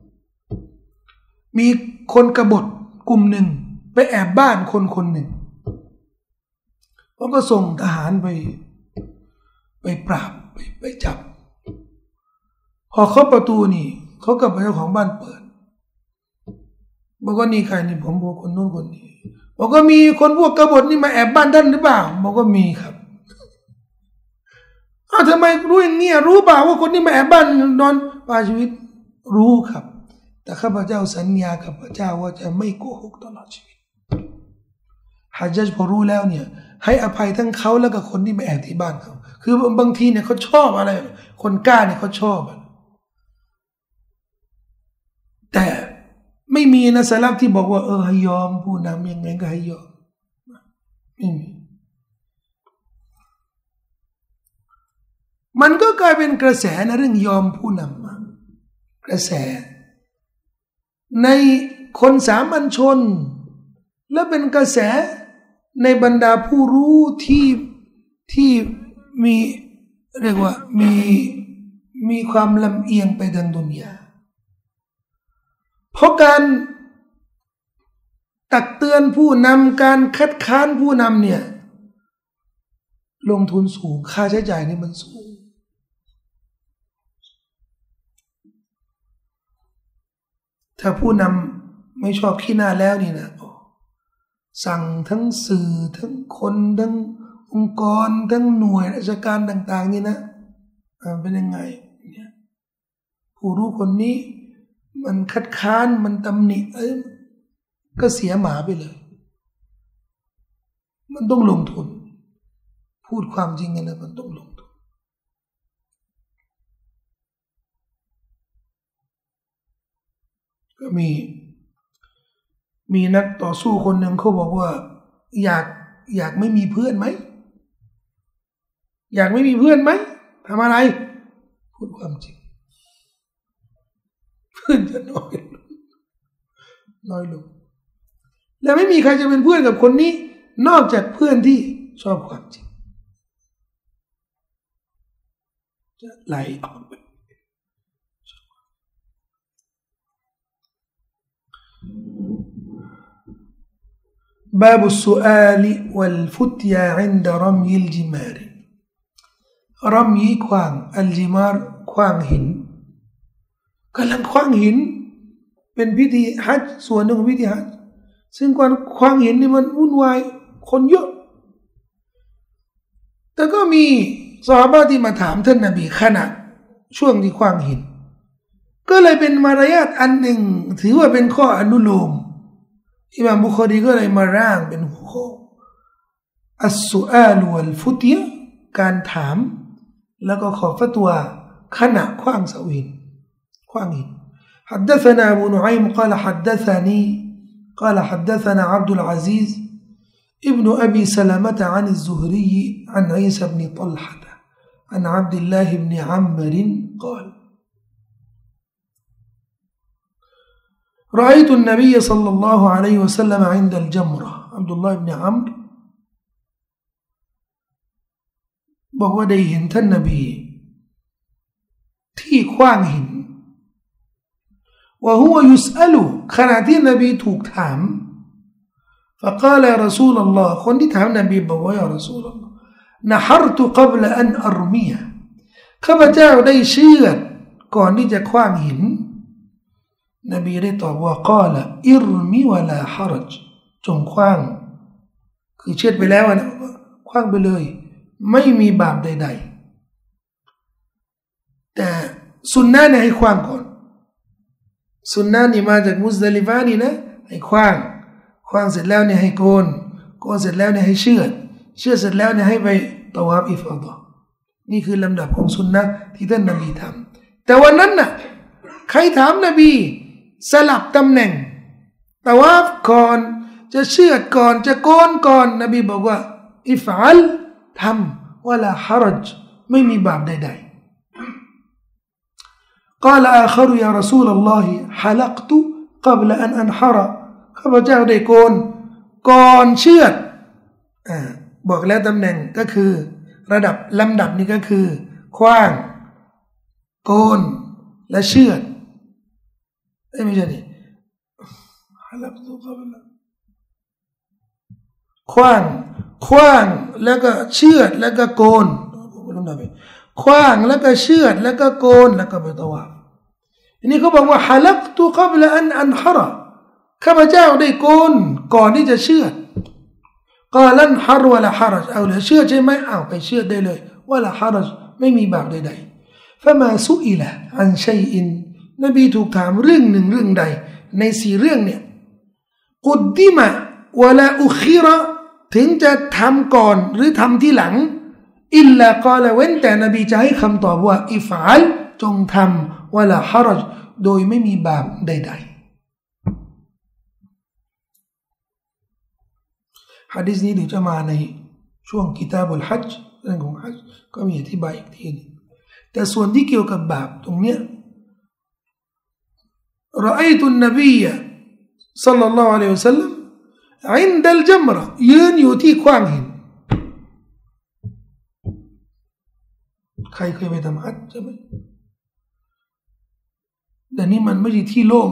มีคนกบฏกลุ่มหนึ่งไปแอบบ้านคนหนึ่งเขาก็ส่งทหารไปปราบไปจับพอเข้าประตูนี่เขากับเจ้าของบ้านเปิดบอกว่านี่ใครนี่ผมบอกคนโน้นคนนี้บอกว่ามีคนพวกกบฏนี่มาแอบบ้านท่านหรือเปล่าบอกว่ามีครับทำไมรู้อย่างเงี้ยรู้เปล่าว่าคนที่มาแอบบ้านนอนปาชีวิตรู้ครับแต่ข้าพเจ้าสัญญากับพระเจ้าว่าจะไม่โกหกตลอดชีวิตฮัจญาจพอรู้แล้วเนี่ยให้อภัยทั้งเขาแล้วก็คนที่มาแอบที่บ้านเขาคือบางทีเนี่ยเขาชอบอะไรคนกล้าเนี่ยเขาชอบแต่ไม่มีนะสลับที่บอกว่าให้ยอมผู้นำยังไงก็ให้ยอมไม่มีมันก็กลายเป็นกระแสนะเรื่องยอมผู้นำกระแสในคนสามัญชนและเป็นกระแสในบรรดาผู้รู้ที่มีเรียกว่ามีความลำเอียงไปทางดุนยาเพราะการตักเตือนผู้นำการคัดค้านผู้นำเนี่ยลงทุนสูงค่าใช้จ่ายนี่มันสูงถ้าผู้นำไม่ชอบขี้หน้าแล้วนี่นะสั่งทั้งสื่อทั้งคนทั้งองค์กรทั้งหน่วยราชการต่างๆนี่นะเป็นยังไงเนี่ยผู้รู้คนนี้มันคัดค้านมันตำหนิก็เสียหมาไปเลยมันต้องลงทุนพูดความจริงกันนะมันต้องลงทุนก็มีนักต่อสู้คนหนึ่งเขาบอกว่าอยากไม่มีเพื่อนไหมอยากไม่มีเพื่อนไหมทำอะไรพูดความจริงเพื่อนจะน้อยลงแล้วไม่มีใครจะเป็นเพื่อนกับคนนี้นอกจากเพื่อนที่ชอบความจริงจะไหลออกไปباب السؤال والفتيا عند رمي الجمار رمي ขว้างอัลจิมารขว้างหินกำลังขว้างหินเป็นพิธีฮัจญ์ส่วนหนึ่งของพิธีฮัจญ์ซึ่งการขว้างหินนี่มันวุ่นวายคนเยอะแต่ก็มีซอฮาบะห์ที่มาถามท่านนบีขณะช่วงที่ขว้างหินก็เลยเป็นมารยาทอันหนึ่งถือว่าเป็นข้ออนุโลมอิหม่ามบุคอรีก็เลยมาร่างเป็นหัวข้ออัสซุอาลวัลฟุตยะการถามแล้วก็ขอฟัตวาขณะขว้างเสาหินขว้างหินحدثنا أبو نعيم قال حدثنا عبد العزيز ابن أبي سلمة عن الزهري عن عيسى بن طلحة عن عبد الله بن عمرو قال رأيت النبي صلى الله عليه وسلم عند الجمرة عبد الله بن عمرو บอกว่าได้เห็นท่านนบีที่ขว้างหินوهو يسأل ขณะที่นบีถูกถาม فقال يا رسول الله คนที่ถามนบีบอกว่า يا رسول الله نحرت قبل أن أرميه ข้าพเจ้าได้เชือดก่อนที่จะขว้างหินนบีได้ตอบว่า قال ارمي ولا حرج จงขว้างคือเชือดไปแล้วนะขว้างไปเลยไม่มีบาปใดๆแต่สุนนะเนี่ยให้ขว้างก่อนสุนนะนี่มาจากมุซดะลิฟะนี่นะให้ขว้างเสร็จแล้วเนี่ยให้โกนเสร็จแล้วเนี่ยให้เชือดเสร็จแล้วเนี่ยให้ไปตะวาฟอิฟาดะห์นี่คือลำดับของสุนนะที่ท่านนบีทำแต่วันนั้นน่ะใครถามนบีสลับตำแหน่งตะวาฟก่อนจะเชือดก่อนจะโกนก่อนนบีบอกว่าอิฟอัลทำวะลาฮะรัจไม่มีบาปใดๆقال آخر يا رسول الله حلقت قبل أن أنحر ข้าพเจ้าได้โกนก่อนเชือดบอกแล้วตำแหน่งก็คือระดับลำดับนี้ก็คือขว้างโกนและเชือดไม่ใช่นี่ขว้างแล้วก็เชือดแล้วก็โกนขว้างแล้วก็เชือดแล้วก็โกนแล้วก็ไปตะวาฟอันนี้เขาบอกว่าฮะลักตุกับละอันฮะระข้าพเจ้าได้โกนก่อนที่จะเชือดกาลันฮะรวะละฮะรัจเอาเลยเชือดใช่ไหมเอาไปเชือดได้เลยวะละฮะรัจไม่มีบาปใดๆฟะมาซุอิละอันชัยอินนบีถูกถามเรื่องหนึ่งเรื่องใดใน4เรื่องเนี่ยกุดดิมะวะลาอุคิระถึงจะทำก่อนหรือทำที่หลังอิลลากาลเว้นแต่นบีจะให้คำตอบว่าอิฟอัลจงทำวะลาฮะรัจโดยไม่มีบาปใดๆหะดีษนี้เดี๋ยวจะมาในช่วงกิตาบุลฮัจญ์เรื่องของฮัจญ์ก็มีอธิบายอีกทีนึงแต่ส่วนที่เกี่ยวกับบาปตรงเนี้ยرأيت النبي صلى الله عليه وسلم عند الجمرة ยืนอยู่ที่ขว้างหินใครเคยไปทำฮัจญ์ใช่ไหมแต่นี่มันไม่ใช่ที่โล่ง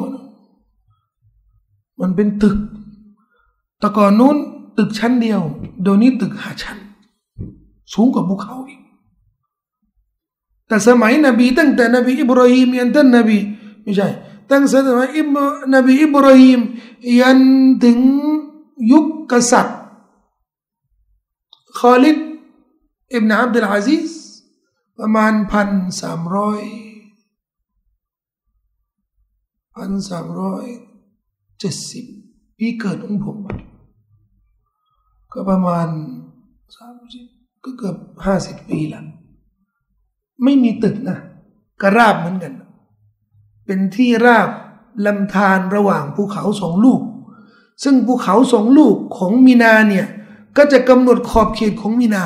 มันเป็นตึกแต่ก่อนนู้นตึกชั้นเดียวเดี๋ยวนี้ตึก5 ชั้นสูงกว่าภูเขาอีกแต่สมัยนบีตั้งแต่นบีอิบราฮิมยันท่านนบีไม่ใช่ตั้งแต่สมัยนบีอิบราฮิมยันถึงยุคกษัตริย์คอลิดอิบนาอับดุลอาซิซประมาณ1,370 ปีเกิดของผมก็ประมาณ30ก็เกือบ50 ปีแล้วไม่มีตึกนะกระราบเหมือนกันเป็นที่ราบลำธารระหว่างภูเขาสองลูกซึ่งภูเขาสองลูกของมีนาเนี่ยก็จะกำหนดขอบเขตของมีนา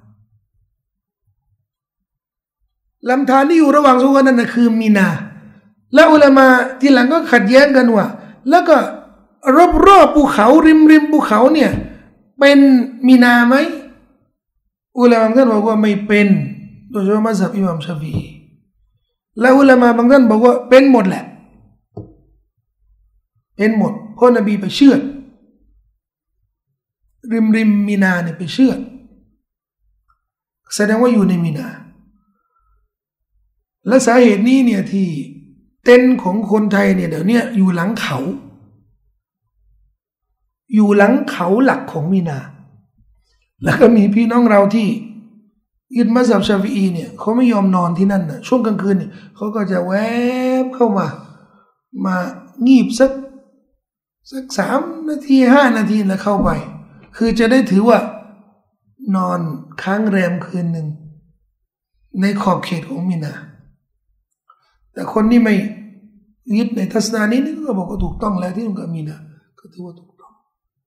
ลำธารที่อยู่ระหว่างสองนั้นนะคือมีนาและอุลามะทีหลังก็ขัดแย้งกันว่าแล้วก็รอบภูเขาริมภูเขาเนี่ยเป็นมีนาไหมอุลามะบางท่านบอกว่าไม่เป็นโดยเฉพาะมัซฮับอิหม่ามชาฟิอีและอุลามะบางท่านบอกว่าเป็นหมดแหละเป็นหมดเพราะนบีไปเชือดริมมีนาเนี่ยไปเชือดแสดงว่าอยู่ในมีนาและสาเหตุนี้เนี่ยที่เต็นท์ของคนไทยเนี่ยเดี๋ยวนี้อยู่หลังเขาหลักของมีนาแล้วก็มีพี่น้องเราที่ยึดมัซฮับชาฟิอีเนี่ยเขาไม่ยอมนอนที่นั่นนะช่วงกลางคืนเนี่ยเขาก็จะแวบเข้ามางีบสัก3 นาที5 นาทีแล้วเข้าไปคือจะได้ถือว่านอนค้างแรมคืนหนึ่งในขอบเขตของมีนาแต่คนที่ไม่ยึดในทัศนะนี้ก็บอกว่าถูกต้องแล้วที่มันก็มีนาก็ถือว่าถูกต้อง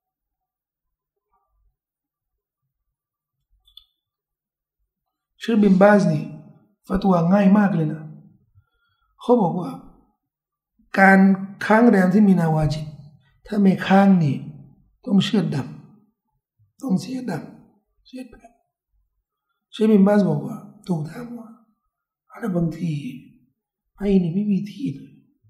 ชื่อบิมบาสนี่ฟัตวาง่ายมากเลยนะเขาบอกว่าการค้างแรมที่มีนาวาจิบถ้าไม่ค้างนี่ต้องเชือดดำต้องเสียดำเสียดำชื่อบิมบาสบอกว่าถูกถามว่าอะไรบางทีไอ้นี่ไม่มีที่เลย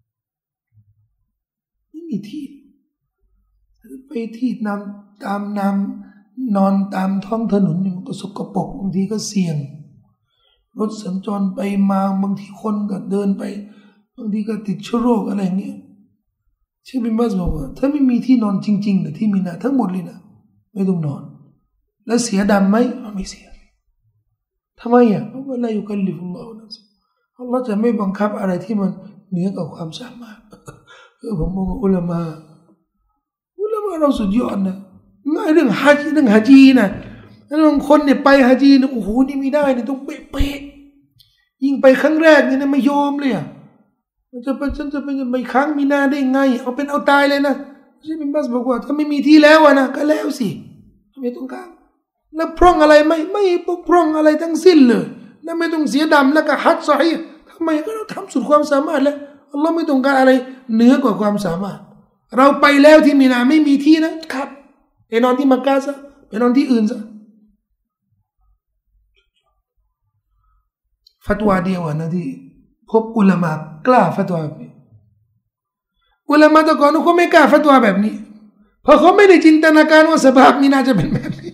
ไม่มีที่ไปที่น้ำตามน้ำนอนตามท้องถนนมันก็สกปรกบางทีก็เสี่ยงรถสัญจรไปมาบางทีคนก็เดินไปบางทีก็ติดเชื้อโรคอะไรเงี้ยเชคบินบาสบอกว่าถ้าไม่มีที่นอนจริงๆนะที่มีนะทั้งหมดเลยนะไม่ต้องนอนแล้วเสียดำไหมไม่เสียทำไมเพราะว่าลายุกัลลิฟุลลอฮุนะอัลลอฮ์จะไม่บังคับอะไรที่มันเหนือกว่าความสามารถผมบอกว่าอุลามะเราสุดยอดนะเรื่องฮัจญีนะแล้วบางคนเนี่ยไปฮัจญีนะโอ้โหนี่ไม่ได้เนี่ยต้องเป๊ะยิ่งไปครั้งแรกนี่นะไม่ยอมเลยฉันจะไปครั้งมีนาได้ไงเอาเป็นเอาตายเลยนะใช่เป็นบัสบอกว่าถ้าไม่มีที่แล้วนะก็แล้วสิไม่ต้องการแล้วพร่องอะไรไม่พร่องอะไรทั้งสิ้นเลยแล้วไม่ต้องเสียดำแล้วก็ฮัจซอฮีทำไมก็เราทำสุดความสามารถแล้วอัลลอฮ์ไม่ต้องการอะไรเหนือกว่าความสามารถเราไปแล้วที่มีนาไม่มีที่นะครับไปนอนที่มักกะซะไปนอนที่อื่นซะฟัตวาเดียวนะที่พบอุลามะกล้าฟัตวาแบบนี้อุลามะตะก่อนเขาไม่กล้าฟัตวาแบบนี้เพราะเขาไม่ได้จินตนาการว่าสภาพมีนาจะเป็นแบบนี้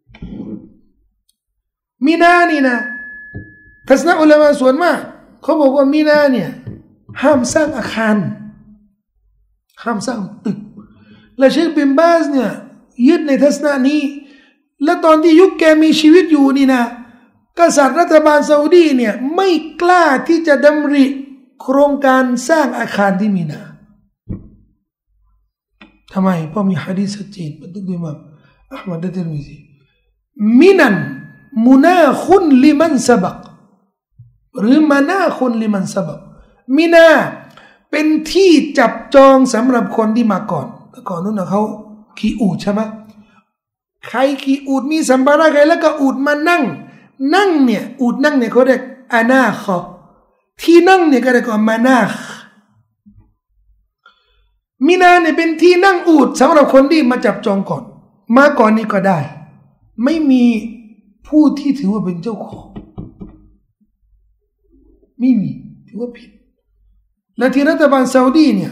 มีนานี่นะทัศนะอุลามะส่วนมากเขาบอกว่ามีนาเนี่ยห้ามสร้างอาคารห้ามสร้างตึกและเชคบินบาสเนี่ยยึดในทัศนะนี้และตอนที่ยุคแกมีชีวิตอยู่นี่นะกษัตริย์รัฐบาลซาอุดีเนี่ยไม่กล้าที่จะดำริโครงการสร้างอาคารที่มีนาทำไมเพราะมีหะดีษชัดเจนบันทึกโดยอิหม่ามอะห์มัด อัตติรมิซีมินันมุนาคุนลิมันซะบักหรือมานาคุนลิมันซะบักมินาเป็นที่จับจองสำหรับคนที่มาก่อนแต่ก่อนนู้นเขาขี่อูฐใช่ไหมใครขี่อูฐมีสัมภาระใครแล้วก็อูฐมานั่งเนี่ยอูฐนั่งเนี่ยเขาเรียกอานาคอที่นั่งเนี่ยก็เรียกว่ามานาคมินาเนี่ยเป็นที่นั่งอูฐสำหรับคนที่มาจับจองก่อนมาก่อนนี่ก็ได้ไม่มีผู้ที่ถือว่าเป็นเจ้าของไม่มีถือว่าผิดและที่รัฐบาลซาอุดีเนี่ย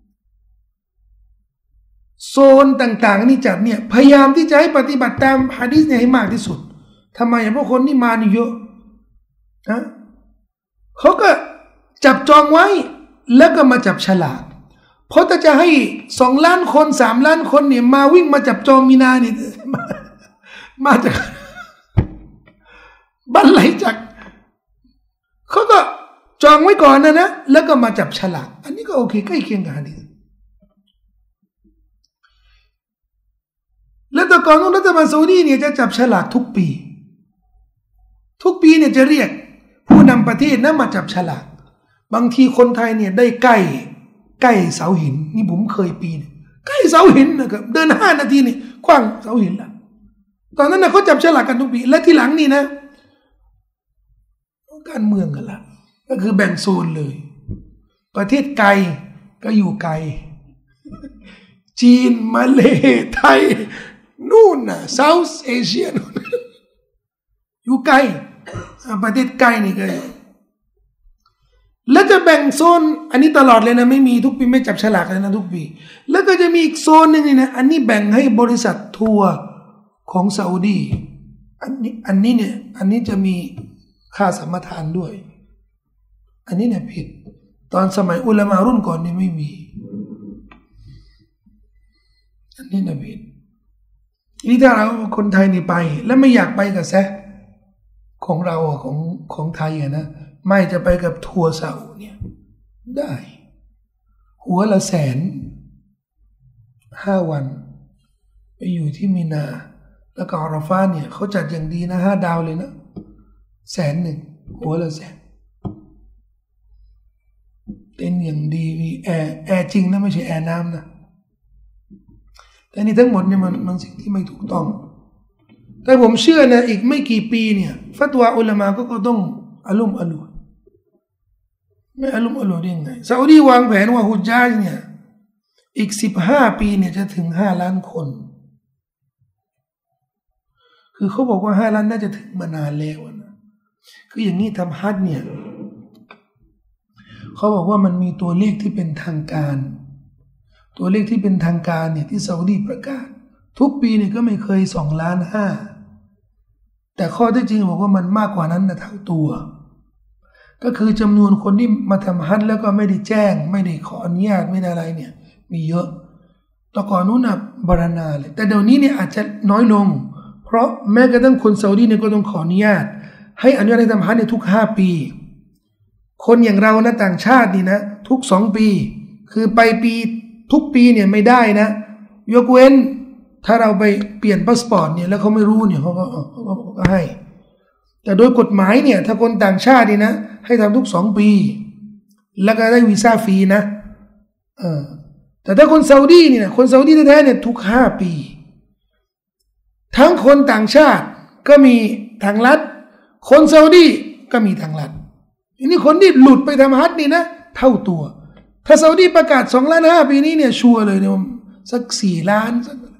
โซนต่างๆนี่จัดเนี่ยพยายามที่จะให้ปฏิบัติตามหะดีษเนี่ยให้มากที่สุดทำไมเพราะคนที่มานี่เยอะนะเขาก็จับจองไว้แล้วก็มาจับฉลากเพราะถ้าจะให้2 ล้านคน3 ล้านคนเนี่ยมาวิ่งมาจับจองมีนานี่มาจากบันไหลจากเขาก็จองไว้ก่อนนะแล้วก็มาจับฉลากอันนี้ก็โอเคใกล้เคียงกับหะดีษแล้วแต่ก่อนรัฐบาลซาอุดีเนี่ยจะจับฉลากทุกปีเนี่ยจะเรียกผู้นำประเทศนะมาจับฉลากบางทีคนไทยเนี่ยได้ใกล้เสาหินนี่ผมเคยปีนใกล้เสาหินนะครับเดิน5 นาทีนี่คว้างเสาหินละตอนนั้นนะเขาจับฉลากกันทุกปีและที่หลังนี่นะการเมืองกันละก็คือแบ่งโซนเลยประเทศไกลก็อยู่ไกลจีนมาเลไทยนู่นน่ะเซาท์เอเชียอยู่ไกลประเทศไกลนี่ก็แล้วจะแบ่งโซนอันนี้ตลอดเลยนะไม่มีทุกปีไม่จับฉลากเลยนะทุกปีแล้วก็จะมีอีกโซนนึงนี่นะอันนี้แบ่งให้บริษัททัวร์ของซาอุดีอันนี้จะมีค่าสัมปทานด้วยอันนี้เนี่ยผิดตอนสมัยอุลามะรุ่นก่อนนี่ไม่มีอันนี้เนี่ยผิดนี่ถ้าเราคนไทยนี่ไปแล้วไม่อยากไปกับแซะของเราของไทยอะนะไม่จะไปกับทัวร์ซาอุเนี่ยได้หัวละ100,000 วันไปอยู่ที่มีนาแล้วก็อาราฟาเนี่ยเขาจัดอย่างดีนะ5 ดาวเลยนะ100,000หัวละ100,000เต็นอย่างดีมีแอร์จริงนะไม่ใช่แอร์น้ำนะแต่นี่ทั้งหมดเนี่ยมันสิ่งที่ไม่ถูกต้องแต่ผมเชื่อนะอีกไม่กี่ปีเนี่ยฟัตวาอุลามะก็ต้องอาลุ่มอล่วยไม่อาลุ่มอล่วยได้ยังไงซาอุดีวางแผนว่าฮุจญาจเนี่ยอีก15 ปีเนี่ยจะถึง5 ล้านคนคือเขาบอกว่า5 ล้านน่าจะถึงมานานแล้วนะคืออย่างนี้ทำฮัจญ์เนี่ยเขาบอกว่ามันมีตัวเลขที่เป็นทางการตัวเลขที่เป็นทางการเนี่ยที่ซาอุดีประกาศทุกปีเนี่ยก็ไม่เคย2.5 ล้านแต่ข้อที่จริงบอกว่ามันมากกว่านั้นนะเท่าตัวก็คือจำนวนคนที่มาทำฮัจญ์แล้วก็ไม่ได้แจ้งไม่ได้ขออนุญาตไม่ได้อะไรเนี่ยมีเยอะแต่ก่อนนู้นนะบรณาเลยแต่เดี๋ยวนี้เนี่ยอาจจะน้อยลงเพราะแม้กระทั่งคนซาอุดีเนี่ยก็ต้องขออนุญาตให้อนุญาตให้ทำฮัจญ์ในทุก5 ปีคนอย่างเรานะต่างชาตินี่นะทุก2 ปีคือไปปีทุกปีเนี่ยไม่ได้นะยกเว้นถ้าเราไปเปลี่ยนพาสปอร์ตเนี่ยแล้วเขาไม่รู้เนี่ยเขาก็ให้แต่โดยกฎหมายเนี่ยถ้าคนต่างชาตินี่นะให้ทำทุก2 ปีแล้วก็ได้วีซ่าฟรีนะแต่ถ้าคนซาอุดีเนี่ยคนซาอุดีแท้ๆเนี่ยทุก5 ปีทั้งคนต่างชาติก็มีทางลัดคนซาอุดีก็มีทางลัดอันนี้คนที่หลุดไปทำฮัจญ์นี่นะเท่าตัวถ้าซาอุดีประกาศ2.5 ล้านปีนี้เนี่ยชัวร์เลยเนี่ยสัก4 ล้าน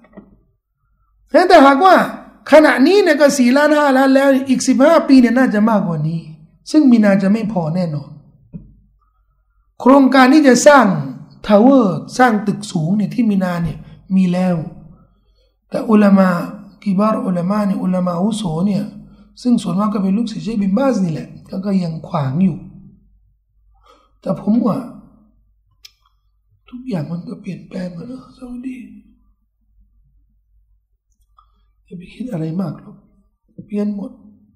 แต่หากว่าขณะนี้เนี่ยก็4.5 ล้านแล้วอีก15 ปีเนี่ยน่าจะมากกว่านี้ซึ่งมีนาจะไม่พอแน่นอนโครงการที่จะสร้างทาวเวอร์สร้างตึกสูงเนี่ยที่มีนาเนี่ยมีแล้วแต่อุลามะกิบาร์อุลามะเนี่ยอุลามะอาวุโสเนี่ยซึ่งส่วนมากก็เป็นลูกศิษย์เชคบินบาซนี่แหละก็ยังขวางอยู่แต่ผมว่าทุกอย่างมันก็เปลี่ยนแปลงมาแล้วซาอุดีอย่าไปคิดอะไรมากหรอกเปลี่ยนหมด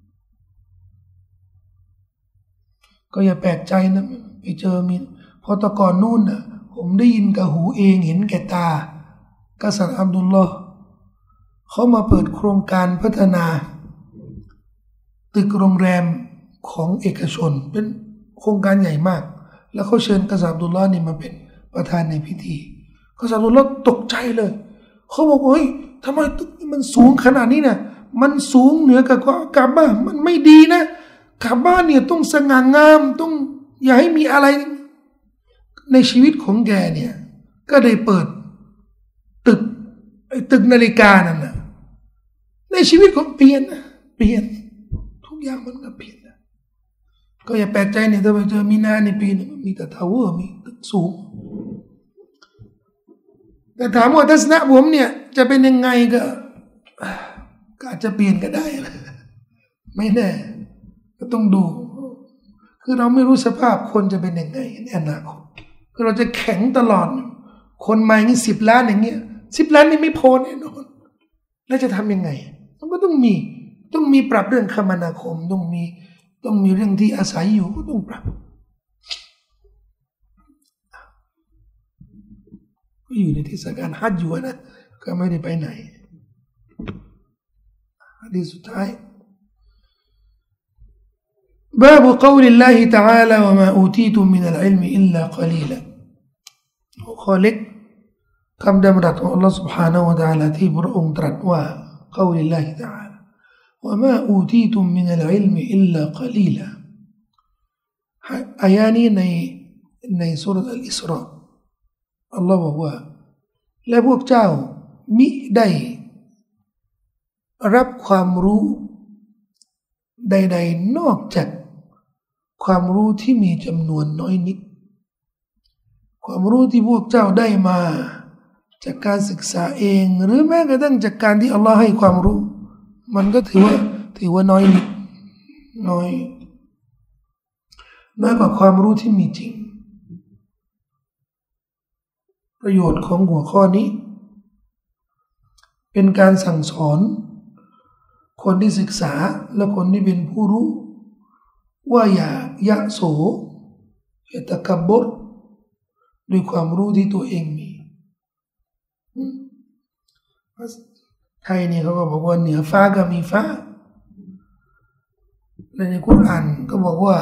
ก็อย่าแปลกใจนะไปเจอมีพอตะก่อนนู่นน่ะผมได้ยินกับหูเองเห็นแก่ตากษัตริย์อับดุลลอฮ์เขามาเปิดโครงการพัฒนาตึกโรงแรมของเอกชนเป็นโครงการใหญ่มากแล้วเขาเชิญกษัตริย์อับดุลลอฮ์นี่มาเป็นประธานในพิธีกษัตริย์อับดุลลอฮ์ตกใจเลยเขาบอกเฮ้ยทำไมตึกนี้มันสูงขนาดนี้เนี่ยมันสูงเหนือกับกาบะมันไม่ดีนะกาบะเนี่ยต้องสง่างามต้องอย่าให้มีอะไรในชีวิตของแกเนี่ยก็ได้เปิดตึกนาฬิกานั่นนะในชีวิตของเปลี่ยนทุกอย่างมันก็เปลี่ยนนะก็อย่าแปลกใจเนี่ยถ้าไปเจอมีนาในปีนึงมีแต่ทาวเวอร์มีตึกสูงแต่ถามว่าทัศนะผมเนี่ยจะเป็นยังไงก็อาจจะเปลี่ยนก็ได้นะไม่แน่ก็ต้องดูคือเราไม่รู้สภาพคนจะเป็นยังไงในอนาคตคือเราจะแข็งตลอดคนใหม่นี่10 ล้านอย่างเงี้ย10 ล้านนี่ไม่พอแน่นอนแล้วจะทำยังไงมันก็ต้องมีปรับเรื่องคมนาคมต้องมีต้องมีเรื่องที่อาศัยอยู่ก็ต้องปรับก็อยู่ในเทศกาลฮัจญ์อยู่นะก็ไม่ได้ไปไหนอันที่สุดท้ายباب قول الله تعالى وما أوتيتم من العلم إلا قليلا ข้อเล็กคำดำรัสของ Allah سبحانه และ تعالى ที่พระองค์ตรัสว่า قول الله تعالى وما أوتيتم من العلم إلا قليلا อายะนี้ในซูเราะห์อัลอิสราอัลลอฮ์บอกว่าและพวกเจ้ามิได้รับความรู้ใดๆนอกจากความรู้ที่มีจำนวนน้อยนิดความรู้ที่พวกเจ้าได้มาจากการศึกษาเองหรือแม้กระทั่งจากการที่อัลลอฮ์ให้ความรู้มันก็ถือว่าน้อยนิดน้อยกว่าความรู้ที่มีจริงประโยชน์ของหัวข้อนี้เป็นการสั่งสอนคนที่ศึกษาและคนที่เป็นผู้รู้ว่าอย่ายะโสอย่าตะกับบรด้วยความรู้ที่ตัวเองมีไทยนี่เขาก็บอกว่าเหนือฟ้าก็มีฟ้าในกุรอานก็บอกว่า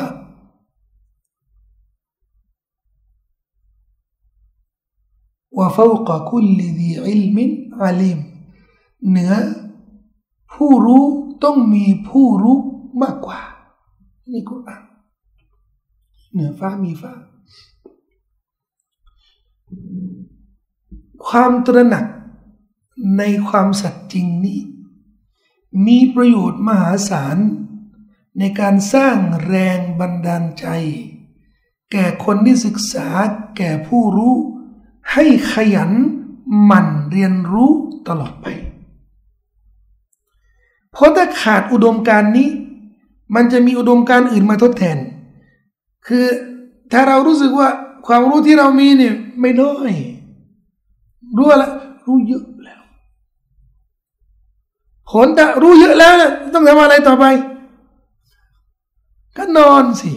وفوق كل ذي علم عليم เหนือผู้รู้ต้องมีผู้รู้มากกว่านี่กุรอานเหนือฟ้ามีฟ้าความตระหนักในความสัตย์จริงนี้มีประโยชน์มหาศาลในการสร้างแรงบันดาลใจแก่คนที่ศึกษาแก่ผู้รู้ให้ขยันหมั่นเรียนรู้ตลอดไปเพราะถ้าขาดอุดมการณ์นี้มันจะมีอุดมการณ์อื่นมาทดแทนคือถ้าเรารู้สึกว่าความรู้ที่เรามีเนี่ยไม่น้อยรู้ละรู้เยอะแล้วผลแต่รู้เยอะแล้วนะต้องทำอะไรต่อไปก็นอนสิ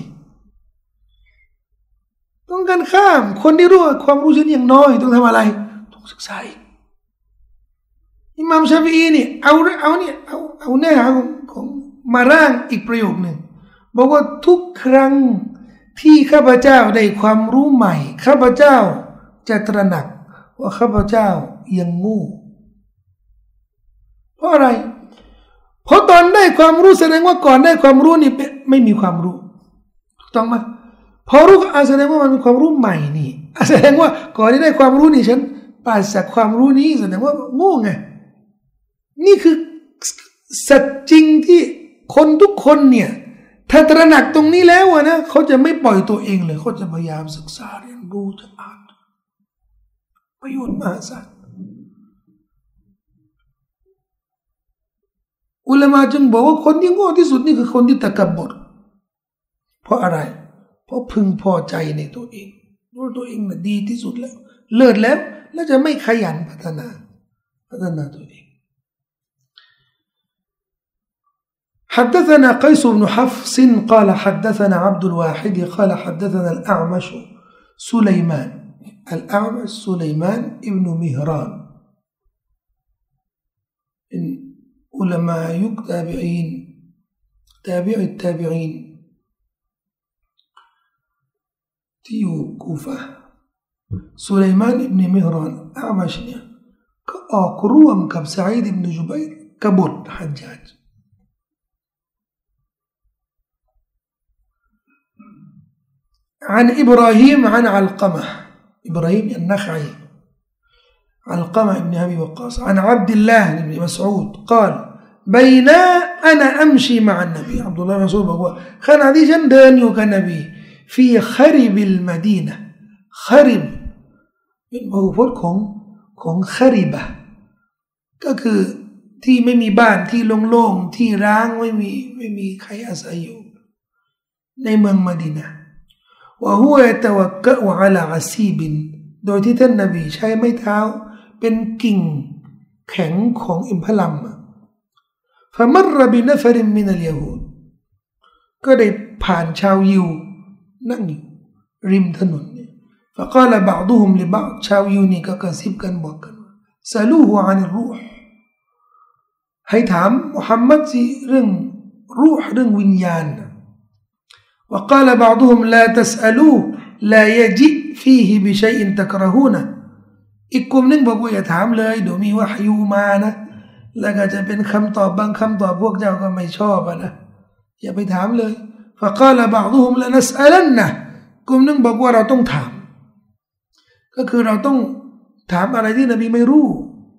ต้องกันข้ามคนที่รู้ความรู้ฉันยังน้อยต้องทำอะไรต้องศึกษาอีกอิหม่ามชาฟิอีนี่เอาเนื้อหาของมาร่างอีกประโยคหนึ่งบอกว่าทุกครั้งที่ข้าพเจ้าได้ความรู้ใหม่ข้าพเจ้าจะตระหนักว่าข้าพเจ้ายังโง่เพราะอะไรเพราะตอนได้ความรู้แสดงว่าก่อนได้ความรู้นี่ไม่มีความรู้ถูกต้องไหมพอรู้แสดงว่ามันมีความรู้ใหม่นี่แสดงว่าก่อนที่ได้ความรู้นี่ฉันปราศจากความรู้นี้แสดงว่าโง่ไงนี่คือสัจจริงที่คนทุกคนเนี่ยถ้าตระหนักตรงนี้แล้วนะเขาจะไม่ปล่อยตัวเองเลยเขาจะพยายามศึกษาเรียนรู้จะอ่านประโยชน์มหาศาลอุลามะจึงบอกว่าคนที่โง่ที่สุดนี่คือคนที่ตะกับบรเพราะอะไรเพราะพึงพอใจในตัวเองรู้ตัวเองน่ะดีที่สุดแล้วเลิศแล้วจะไม่ขยันพัฒนาตัวเองحدثنا قيس بن حفص قال حدثنا عبد الواحد قال حدثنا الأعمش سليمان ابن مهران علماء تابع التابعين تيو كوفة سليمان ابن مهران أعمش كأقروم كب سعيد بن جبير كبر حجاج عن إبراهيم عن علقمة إبراهيم النخعي علقمة ابن أبي وقاص عن عبد الله بن مسعود قال بينا أنا أمشي مع النبي عبد الله بن مسعود بقول خان هذه جندان يوك النبي في خرب المدينة خربเป็นบริบทของขริบะก็คือที่ไม่มีบ้านที่โล่งๆที่ร้างไม่มีใครอาศัยอยู่ในเมืองมะดีนะห์وهو يتوكأ على عسيب โดยที่ท่านนบีใช้ไม้เท้าเป็นกิ่งแข็งของอิมพลัมفمر بنفر من اليهود ก็ได้ผ่านชาวยิวนั่งอยู่ริมถนนเนี่ยفقال بعضهم لبعض ชาวยิวนี่ก็กระซิบกันบอกกันซาลูฮุอานิรูห์ให้ถามมุฮัมมัดสิเรื่องรูห์เรื่องวิญญาณ وقال بعضهم لا تسألوه لا يجيء فيه بشيء تكرهونه อีกกลุ่มนึงบอกว่าอย่าถามเลยเดี๋ยวมีวะฮยูมานะแล้วก็จะเป็นคำตอบบางคำตอบพวกเจ้าก็ไม่ชอบนะอย่าไปถามเลย فقال بعضهم لنسألنه กลุ่มนึงบอกว่าเราต้องถามก็คือเราต้องถามอะไรที่นบีไม่รู้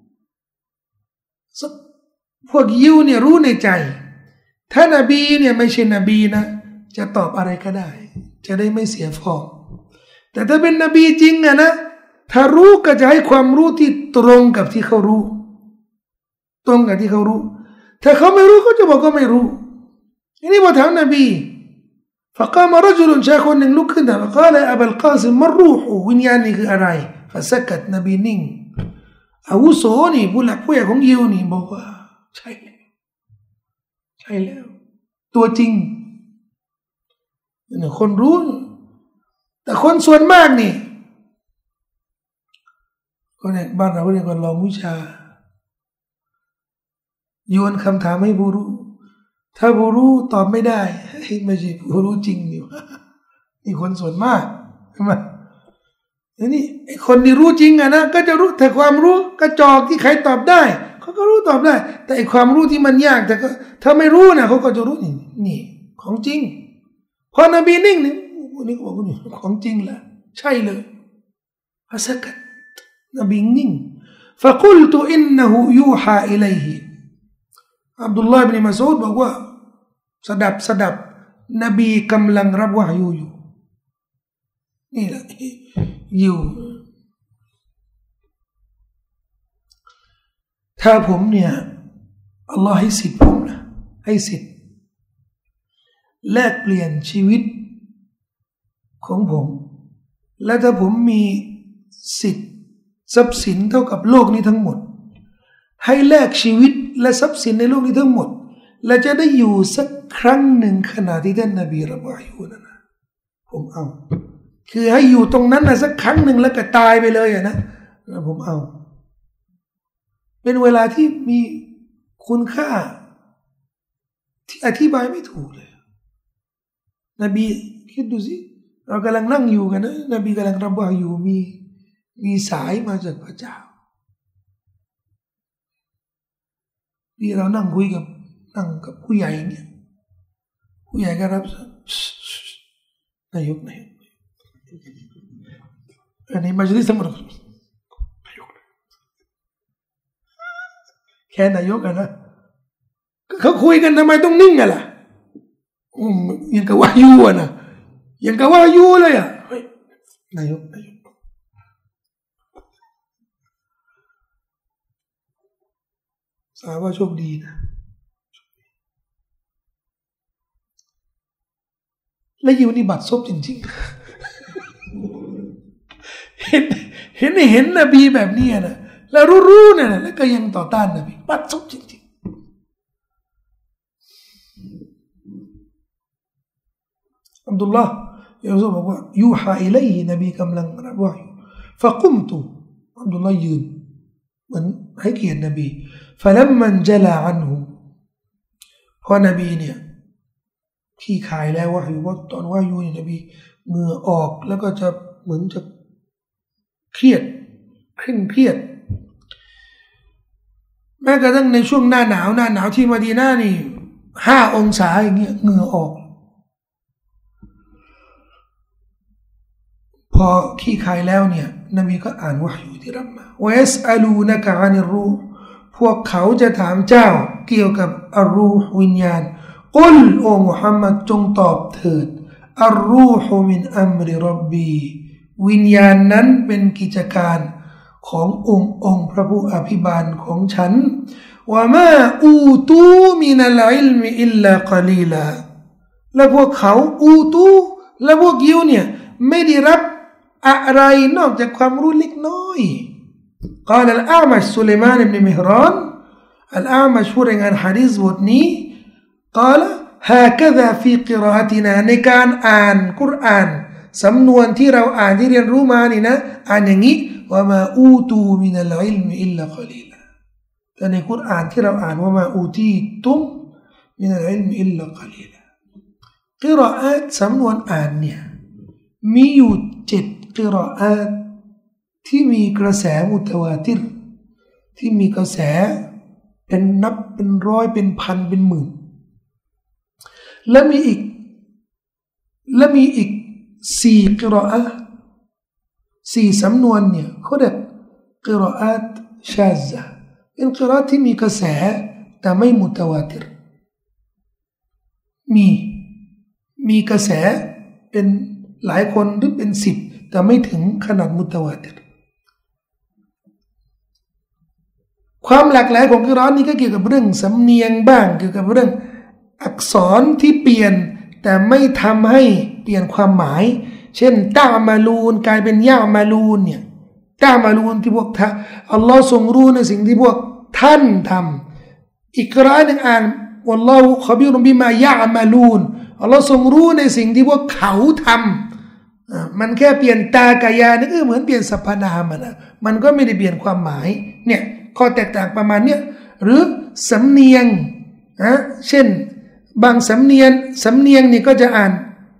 พวกยิวเนี่ยรู้ในใจถ้านบีเนี่ยไม่ใช่นบีนะจะตอบอะไรก็ได้จะได้ไม่เสียฟอร์มแต่ถ้าเป็นนบีจริงอะนะถ้ารู้ก็จะให้ความรู้ที่ตรงกับที่เขารู้ตรงกับที่เขารู้ถ้าเขาไม่รู้ก็จะบอกก็ไม่รู้อันนี้พอถามนบีفقام رجل ชายคนหนึ่งลุกขึ้นถาม قال أبا القاسم ما الروح วิญญาณนี่คืออะไร فسكت นบีนิ่งอาวุโสนี่ผู้หลักผู้ใหญ่ของยิวนี่บอกว่าใช่แล้วตัวจริงเนี่ยคนรู้แต่คนส่วนมากนี่คนเนี่ยบ้านเราเรียกว่าลองวิชาโยนคำถามให้ผู้รู้ถ้าผู้รู้ตอบไม่ได้ไม่ใช่ผู้รู้จริงนี่วะนี่คนส่วนมากใช่ไหมนี่ไอ้คนที่รู้จริงอะนะก็จะรู้แต่ความรู้กระจอกที่ใครตอบได้เขาก็รู้ตอบได้แต่ไอ้ความรู้ที่มันยากแต่ก็ถ้าไม่รู้นะเขาก็จะรู้นี่ของจริงพอนบีนิ่งนี่ก็บอกว่านี่ของจริงแหละใช่เลยอาสักนบีนิ่ง فقلت إنه يوحى إليه อับดุลลอฮ์ อิบนุ มัสอูดบอกว่าสดับนบีกำลังรับวะฮยูอยู่นี่แหละอยู่ถ้าผมเนี่ยอัลลอฮ์ให้สิทธิ์ผมนะให้สิทธิ์แลกเปลี่ยนชีวิตของผมและถ้าผมมีสิทธิ์ทรัพย์สินเท่ากับโลกนี้ทั้งหมดให้แลกชีวิตและทรัพย์สินในโลกนี้ทั้งหมดและจะได้อยู่สักครั้งหนึ่งขณะที่ท่านนบีรับวะฮยูนั่นนะผมเอาคือให้อยู่ตรงนั้นนะสักครั้งหนึ่งแล้วก็ตายไปเลยอะนะผมเอาเป็นเวลาที่มีคุณค่าที่อธิบายไม่ถูกเลยนบีคิดดูสิเรากำลังนั่งอยู่กันนะนบีกำลังรับวะฮยูมีสายมาจากพระเจ้าที่เรานั่งคุยกับผู้ใหญ่เนี่ยผู้ใหญ่ก็รับนายกอันนี้มัจลิสสมัรนายกแค่นายกอะนะเขาคุยกันทำไมต้องนิ่งอะล่ะยังกับวายูอะนะยังกับวายูเลยอะนายกสาว่าโชคดีนะและอยู่นี่บัดซบจริงๆเห็นนบีแบบนี้นะแล้วรู้เนี่ยนะแล้วก็ยังต่อต้านนบีบัดซบจริงๆอับดุลลอฮ์ยาซูบอกว่ายูฮาอิลัยฮินบีกำลังรับวะห์ฟะกุมตุอับดุลลอฮ์ยืนเหมือนให้เกียรตินบีفلما انجلى عنه พอนบีเนี่ยขี้คายแล้ววะฮยูว่าตอนวะฮยูเนี่ยนบีเหงื่อออกแล้วก็จะเหมือนจะเครียดเคร่งเครียดแม้กระทั่งในช่วงหน้าหนาวที่มะดีนะห์นี่5 องศาอย่างเงี้ยเหงื่อออกพอขี้คายแล้วเนี่ยนบีก็อ่านวะฮยูที่รับมาวะยัสอะลูนะกะอานิรรูห์พวกเขาจะถามเจ้าเกี่ยวกับอัรรูห์วิญญาณกุลโอมุฮัมมัดจงตอบเถิดอัรรูห์มินอัมริร็อบบีวิญญาณนั้นเป็นกิจการขององค์พระผู้อภิบาลของฉันวะมาอูตูมินัลอิลมิอิลลากะลีลาและพวกเขาอูตูและพวกยิวเนี่ยไม่ได้รับอะไรนอกจากความรู้เล็กน้อยقال الأعمش سليمان بن مهران الأعمش ผู้รายงานหะดีษบทนี้ قال ฮากะซาฟีกิรออะตินาในการอ่านกุรอานสำนวนที่เราอ่านที่เรียนรู้มานี่นะอ่านอย่างนี้วะมาอูตูมินัลอิลมิอิลลากอลีลาแต่ในกุรอานที่เราอ่านวะมาอูตีตุมมินัลอิลมิอิลลากอลีลากิรออะห์สำนวนอ่านเนี่ยมีอยู่7กิรออะห์ที่มีกระแสมุตะวาติรที่มีกระแสเป็นนับเป็นร้อยเป็นพันเป็นหมื่นและมีอีก4กิรออะห์4สำนวนเนี่ยเขาเรียกกิรออะห์ชาซะห์เป็นกิรออะห์ที่มีกระแสแต่ไม่มุตะวาติรมีกระแสเป็นหลายคนหรือเป็น10แต่ไม่ถึงขนาดมุตะวาติรความหลากหลายของกิรออะห์นี้ก็เกี่ยวกับเรื่องสำเนียงบ้างเกี่ยวกับเรื่องอักษรที่เปลี่ยนแต่ไม่ทำให้เปลี่ยนความหมายเช่นตะมาลูนกลายเป็นยะมาลูนเนี่ยตะมาลูนที่พวกอัลลอฮ์ทรงรู้ในสิ่งที่พวกท่านทำอีกกระหนึ่งอ่านวัลลอฮุคอบีรุบิมายะมาลูนอัลลอฮ์ทรงรู้ในสิ่งที่พวกเขาทำมันแค่เปลี่ยนตากายานี่ก็เหมือนเปลี่ยนสรรพนามมันก็ไม่ได้เปลี่ยนความหมายเนี่ยข้อแตกต่างประมาณเนี้ยหรือสำเนียงเช่นบางสำเนียงนี่ก็จะอ่าน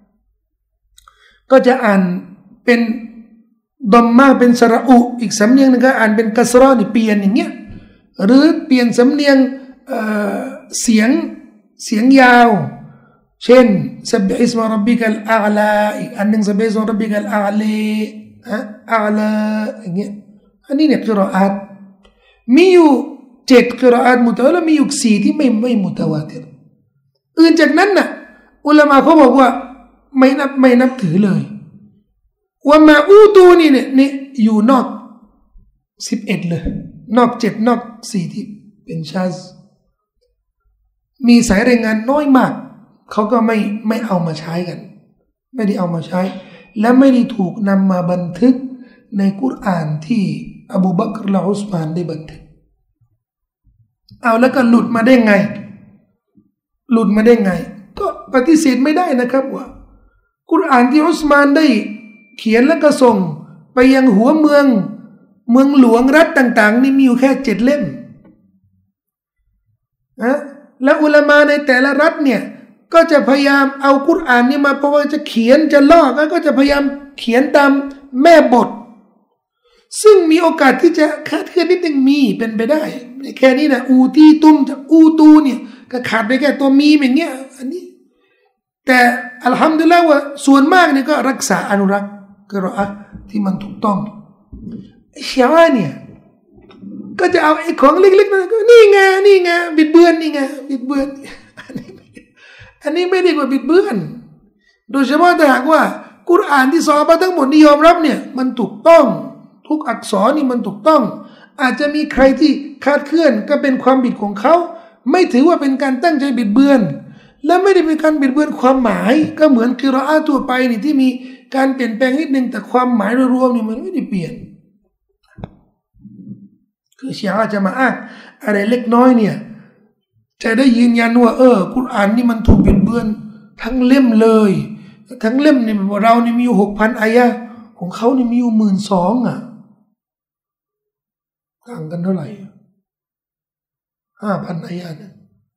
เป็นดอมมาเป็นสระอุอีกสำเนียงนึงก็อ่านเป็นกัสรอนี่เปลี่ยนอย่างเงี้ยหรือเปลี่ยนสำเนียงเสียงยาวเช่นซับอิสมาร็อบบิกัลอาลาอีกอันนึงซับอิสมาร็อบบิกัลอาลีอาลาอย่างเงี้ยอันนี้เนี่ยกิรออะห์มีอยู่7กิรออะห์มุตะวาติรมีอยู่4ที่ไม่มุตะวาติรอื่นจากนั้นน่ะอุลามะเขาบอกว่าไม่นับถือเลยว่ามาอูตูนี่เนี่ยอยู่นอก11เลยนอก7นอก4ที่เป็นชาซมีสายรายงานน้อยมากเขาก็ไม่เอามาใช้กันไม่ได้เอามาใช้และไม่ได้ถูกนำมาบันทึกในกุรอานที่อบูบักรและอุสมานได้บันทึกเอาแล้วก็หลุดมาได้ไงก็ปฏิเสธไม่ได้นะครับว่ากุรอานที่อุสมานได้เขียนแล้วก็ส่งไปยังหัวเมืองหลวงรัฐต่างๆนี่มีอยู่แค่7เล่มและอุลามะในแต่ละรัฐเนี่ยก็จะพยายามเอากุรอานนี่มาเพราะว่าจะเขียนจะลอกก็จะพยายามเขียนตามแม่บทซึ่งมีโอกาสที่จะคาดเคลื่อนนิดนึงมีเป็นไปได้แค่นี้นะอูตีตุมจากอูตูเนี่ยก็ขาดไปแค่ตัวมีอย่างเงี้ยอันนี้แต่อัลฮัมดุลิลละห์ว่าส่วนมากเนี่ยก็รักษาอนุรักษ์กิรออะห์ที่มันถูกต้องชีอะห์เนี่ยก็จะเอาไอ้ของเล็กๆนั่นก็นี่ไงบิดเบือนบิดเบือนอันนี้ไม่ได้ว่าบิดเบือนโดยเฉพาะแต่หากว่ากุรอานที่ซอฮาบะห์ทั้งหมดนิยอมรับเนี่ยมันถูกต้องทุกอักษรนี่มันถูกต้องอาจจะมีใครที่คาดเคลื่อนก็เป็นความผิดของเขาไม่ถือว่าเป็นการตั้งใจบิดเบือนและไม่ได้เป็นการบิดเบือนความหมายก็เหมือนกิรออะห์ทั่วไปนี่ที่มีการเปลี่ยนแปลงนิดนึงแต่ความหมายโดยรวมนี่มันไม่ได้เปลี่ยนคือชีอะห์จะมาอ้างอะไรเล็กน้อยเนี่ยจะได้ยืนยันว่ากุรอานนี่มันถูกบิดเบือนทั้งเล่มเลยทั้งเล่มนี่เรานี่มีอยู่ 6,000 อายะห์ของเขานี่มีอยู่ 12,000 ต่างกันเท่าไหร่ 5,000 อายะห์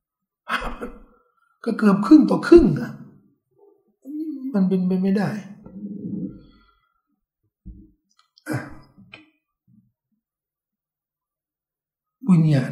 ก็เกือบครึ่งต่อครึ่งมันเป็นไปไม่ได้วิญญาณ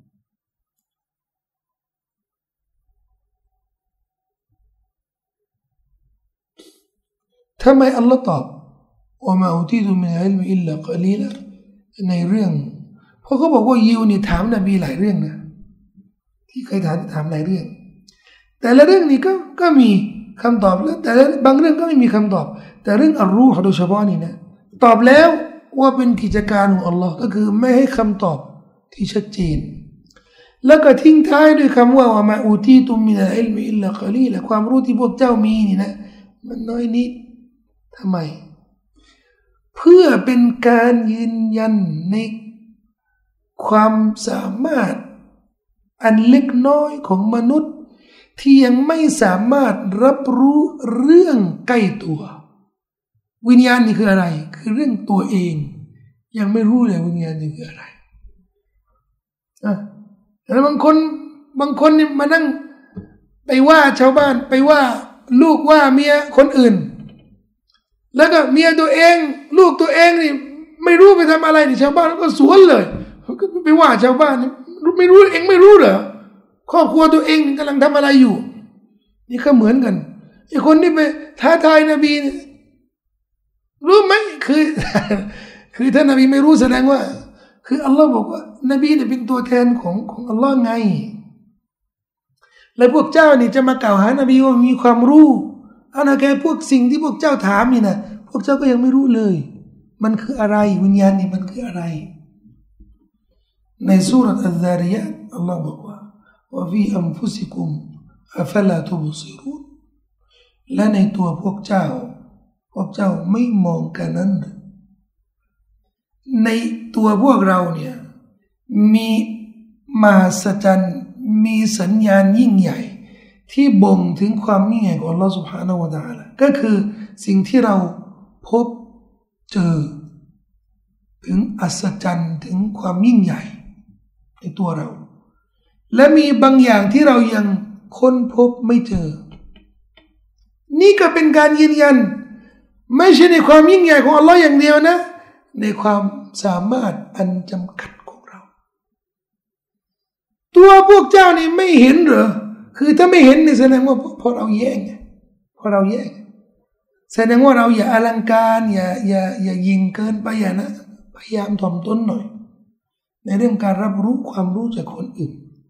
ทำไมอัลลอฮ์ตอบว่ามาอุตีตุมินอิลมิอิลลากอลีละในเรื่องเพราะเขาบอกว่ายิวนี่ถามนบีหลายเรื่องนะที่เคยถามหลายเรื่องแต่ละเรื่องนี้ก็มีคำตอบแล้วแต่บางเรื่องก็ไม่มีคำตอบแต่เรื่องอัลรูฮ์โดยเฉพาะนี่นะตอบแล้วว่าเป็นกิจการของอัลลอฮ์ก็คือไม่ให้คำตอบที่ชัดเจนแล้วก็ทิ้งท้ายด้วยคำว่ามาอูตีตุมินอิลมิอิลลากอลีละความรู้ที่พวกเจ้ามีนี่นะมันน้อยนิดทำไมเพื่อเป็นการยืนยันในความสามารถอันเล็กน้อยของมนุษย์ที่ยังไม่สามารถรับรู้เรื่องใกล้ตัววิญญาณนี่คืออะไรคือเรื่องตัวเองยังไม่รู้เลยวิญญาณนี่คืออะไรแล้วบางคนนี่มานั่งไปว่าชาวบ้านไปว่าลูกว่าเมียคนอื่นแล้วก็เมียตัวเองลูกตัวเองนี่ไม่รู้ไปทำอะไรนี่ชาวบ้านก็สวนเลยก็ไปว่าชาวบ้านไม่รู้เองไม่รู้เหรอครอบครัวตัวเองกำลังทำอะไรอยู่นี่ก็เหมือนกันไอ้คนที่ไปท้าทายนบีรู้ไหมคือถ้านบีไม่รู้แสดงว่าคืออัลลอฮ์บอกว่านบีเนี่ยเป็นตัวแทนของอัลลอฮ์ไงแล้วพวกเจ้านี่จะมากล่าวหานบีว่ามีความรู้อันนั้นแค่พวกสิ่งที่พวกเจ้าถามนี่นะพวกเจ้าก็ยังไม่รู้เลยมันคืออะไรวิญญาณนี่มันคืออะไรในซูเราะห์อัลซาริยาตอัลลอฮ์บอกว่าฟีอันฟุซิกุมอัฟลาตุบซิรูนและในตัวพวกเจ้าไม่มองกันนั้นในตัวพวกเราเนี่ยมีมหัศจรรย์มีสัญญาณยิ่งใหญ่ที่บ่งถึงความยิ่งใหญ่ของอัลลอฮฺ سبحانه และ تعالى ก็คือสิ่งที่เราพบเจอถึงอัศจรรย์ถึงความยิ่งใหญ่ในตัวเราและมีบางอย่างที่เรายังค้นพบไม่เจอนี่ก็เป็นการยืนยันไม่ใช่ในความยิ่งใหญ่ของอัลลอฮ์อย่างเดียวนะในความสามารถอันจำกัดของเราตัวพวกเจ้านี่ไม่เห็นเหรอคือถ้าไม่เห็นนี่แสดงว่าพอเราแย่งแสดงว่าเราอย่าอลังการอย่ายิงเกินไปอย่านะพยายามถ่อมตนหน่อยในเรื่องการรับรู้ความรู้จากคนอื่น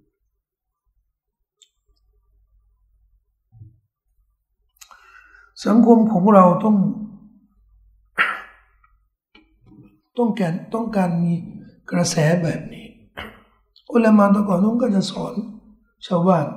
สังคมของเราต้องการมีกระแสแบบนี้อุลามะตะก่อนก็จะสอนชาวบ้าน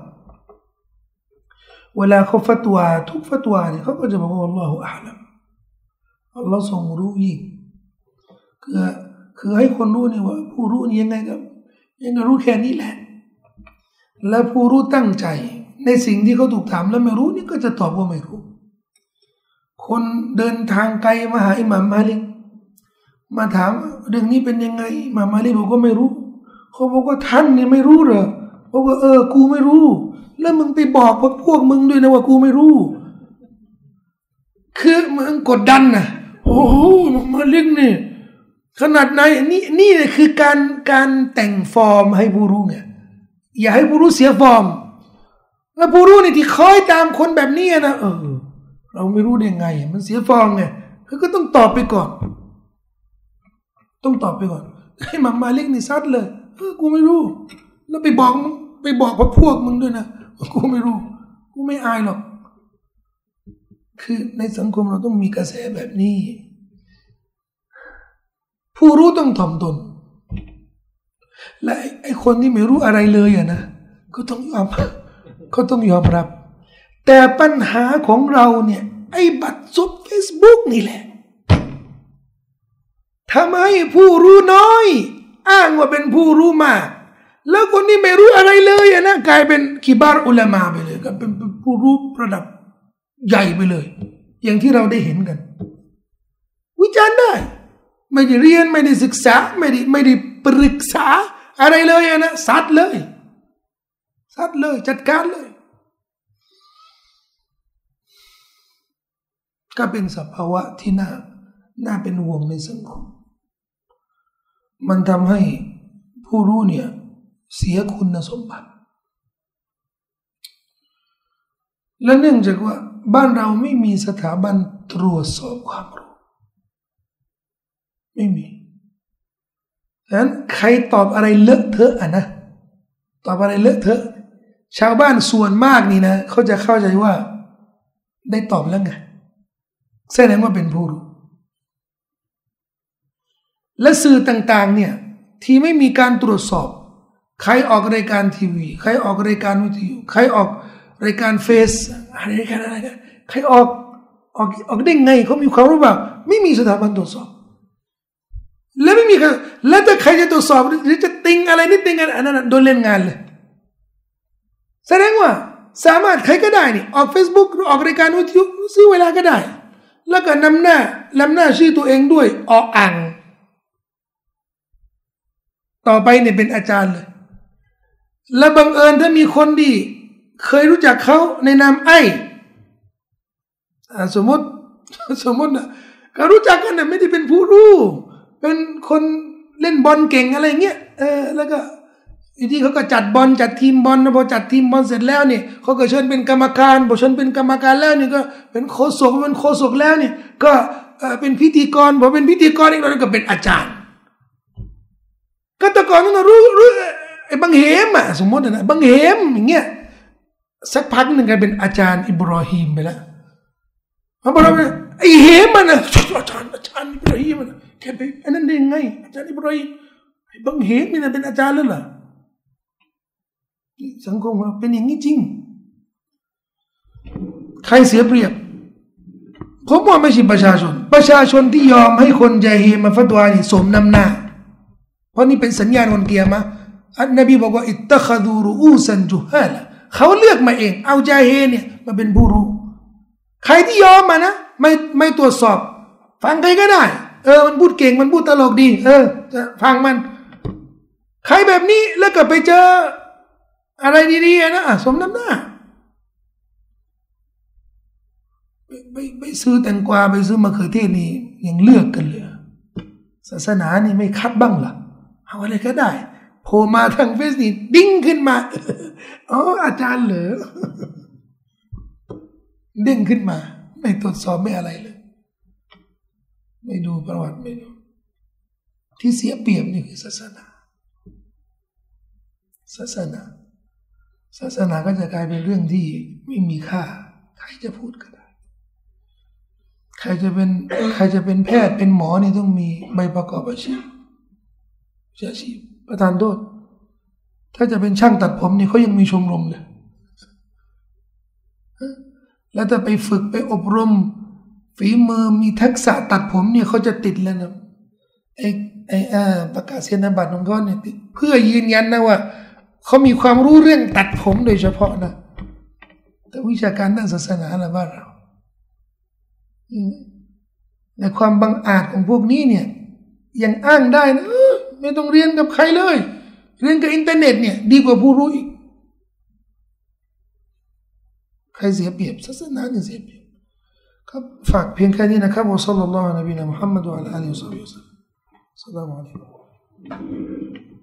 เวลาเขาฟัตวาทุกฟัตวาเนี่ยเขาก็จะบอกว่าอัลลอฮฺอัลลัมอัลลอฮฺทรงรู้ยิ่งคือให้คนรู้นี่ว่าผู้รู้นี่ยังไงรู้แค่นี้แหละและผู้รู้ตั้งใจในสิ่งที่เขาถูกถามแล้วไม่รู้นี่ก็จะตอบว่าไม่รู้คนเดินทางไกลมาหาอิหม่ามมาลิกมาถามเรื่องนี้เป็นยังไงอิหม่ามมาลิกบอกว่าไม่รู้เขาบอกว่าท่านเนี่ยไม่รู้เหรอบอกว่ากูไม่รู้แล้วมึงไปบอกพวกมึงด้วยนะว่ากูไม่รู้คือมึงกดดันนะโอ้โหมาลิกนี่ขนาดไหนนี่คือการแต่งฟอร์มให้ผู้รู้ไงอย่าให้ผู้รู้เสียฟอร์มแล้วผู้รู้นี่ที่คอยตามคนแบบนี้นะเราไม่รู้ได้ไงมันเสียฟอร์มไงก็ต้องตอบไปก่อนให้มาลิกนี่ซัดเลยกูไม่รู้แล้วไปบอกพวกมึงด้วยนะกูไม่รู้กูไม่อายหรอกคือในสังคมเราต้องมีกระแสแบบนี้ผู้รู้ต้องถ่อมตนและไอ้คนที่ไม่รู้อะไรเลยนะก็ต้องยอมรับแต่ปัญหาของเราเนี่ยไอ้บัตรซุป Facebook นี่แหละทำให้ผู้รู้น้อยอ้างว่าเป็นผู้รู้มากแล้วคนที่ไม่รู้อะไรเลยนะกลายเป็นคิบาร์อุลามะไปเลยก็เป็นผู้รู้ระดับใหญ่ไปเลยอย่างที่เราได้เห็นกันวิจารณ์ได้ไม่ได้เรียนไม่ได้ศึกษาไม่ได้ปรึกษาอะไรเลยนะซัดเลยจัดการเลยก็เป็นสภาวะที่น่าเป็นห่วงในสังคมมันทำให้ผู้รู้เนี่ยเสียคุณสมบัติและเนื่องจากว่าบ้านเราไม่มีสถาบันตรวจสอบความรู้ไม่มีฉะนั้นใครตอบอะไรเลอะเทอะนะตอบอะไรเลอะเทอะชาวบ้านส่วนมากนี่นะเขาจะเข้าใจว่าได้ตอบแล้วไงแสดงว่าเป็นผู้รู้และสื่อต่างๆเนี่ยที่ไม่มีการตรวจสอบใครออกรายการทีวีใครออกรายการวิทยุใครออกรายการเฟซอะไรกันใครออกได้ไงเขามีความรู้ป่ะไม่มีสถาบันตรวจสอบและไม่มีใครแล้วถ้าใครจะตรวจสอบหรือจะติงอะไรนิดติงกันอันนั้นโดนเล่นงานเลยแสดงว่าสามารถใครก็ได้นี่ออก Facebook หรือออกรายการวิทยุซื้อเวลาก็ได้แล้วก็นำหน้าชื่อตัวเองด้วยอ่างต่อไปเนี่ยเป็นอาจารย์เลยและบังเอิญถ้ามีคนที่เคยรู้จักเขาในนามสมมตินะก็รู้จักกันนะไม่ได้เป็นผู้รู้เป็นคนเล่นบอลเก่งอะไรเงี้ยแล้วก็อยู่ที่เขาก็จัดบอลจัดทีมบอลนะพอจัดทีมบอลเสร็จแล้วเนี่ยเขาก็เชิญเป็นกรรมการพอเชิญเป็นกรรมการแล้วนี่ก็เป็นโฆษกแล้วเนี่ยก็เป็นพิธีกรพอเป็นพิธีกรอีกหน่อยก็เป็นอาจารย์ก็แต่ก่อนนั้นรู้ไอ้บังเหมอ่ะสมมตินะบังเหมอย่างเงี้ยสักพักหนึ่งกลายเป็นอาจารย์อิบราฮิมไปแล้วเขาบอกว่าไอ้เหมมันนะอาจารย์อิบราฮิมมันแกไปอันนั้นได้ยังไงอาจารย์อิบราฮิมไอ้บังเหมนี่นะเป็นอาจารย์แล้วเหรอสังคมเราเป็นอย่างนี้จริงใครเสียเปรียบผมว่าไม่ใช่ประชาชนที่ยอมให้คนญาฮีมาฟัตวานี่สมน้ำหน้าเพราะนี่เป็นสัญญาณวันเกียรมาอันนบีบอกว่าอิตตะคดูรูอูซันจุฮาละเขาเลือกมาเองเอาญาฮีเนี่ยมาเป็นผู้รู้ใครที่ยอมมานะไม่ตรวจสอบฟังใครก็ได้มันพูดเก่งมันพูดตลกดีจะฟังมันใครแบบนี้แล้วก็ไปเจออะไรดีๆนะสมน้ำหน้าไปซื้อแตงกวาไปซื้อมะเขือเทศนี่ยังเลือกกันเลยศาสนานี่ไม่คัดบ้างล่ะเอาอะไรก็ได้โผล่มาทางเฟซนี่ดิ้งขึ้นมาอาจารย์เหรอเด้งขึ้นมาไม่ตรวจสอบไม่อะไรเลยไม่ดูประวัติไม่ดูที่เสียเปรียบนี่คือศาสนาก็จะกลายเป็นเรื่องที่ไม่มีค่าใครจะพูดก็ได้ใครจะเป็นแพทย์เป็นหมอนี่ต้องมีใบประกอบอาชีพประธานโทษถ้าจะเป็นช่างตัดผมนี่เขายังมีชมรมเลยแล้วถ้าไปฝึกไปอบรมฝีมือมีทักษะตัดผมเนี่ยเขาจะติดแล้วนะประกาศนียบัตรของเขาเนี่ยเพื่อยืนยันนะว่าเขามีความรู้เรื่องตัดผมโดยเฉพาะนะแต่วิชาการด้านศาสนาละบ้านเราในความบังอาจของพวกนี้เนี่ยยังอ้างได้นะไม่ต้องเรียนกับใครเลยเรียนกับอินเทอร์เน็ตเนี่ยดีกว่าผู้รู้อีกใครเสียเปรียบศาสนาเนี่ยเสียเปรียบครับฝากเพียงแค่นี้นะครับวะศ็อลลัลลอฮุอะลัยฮิวะซัลลัมมุฮัมมัดวะอะลาอาลิฮิวะซัลลัมอัสสลามุอะลัยกุม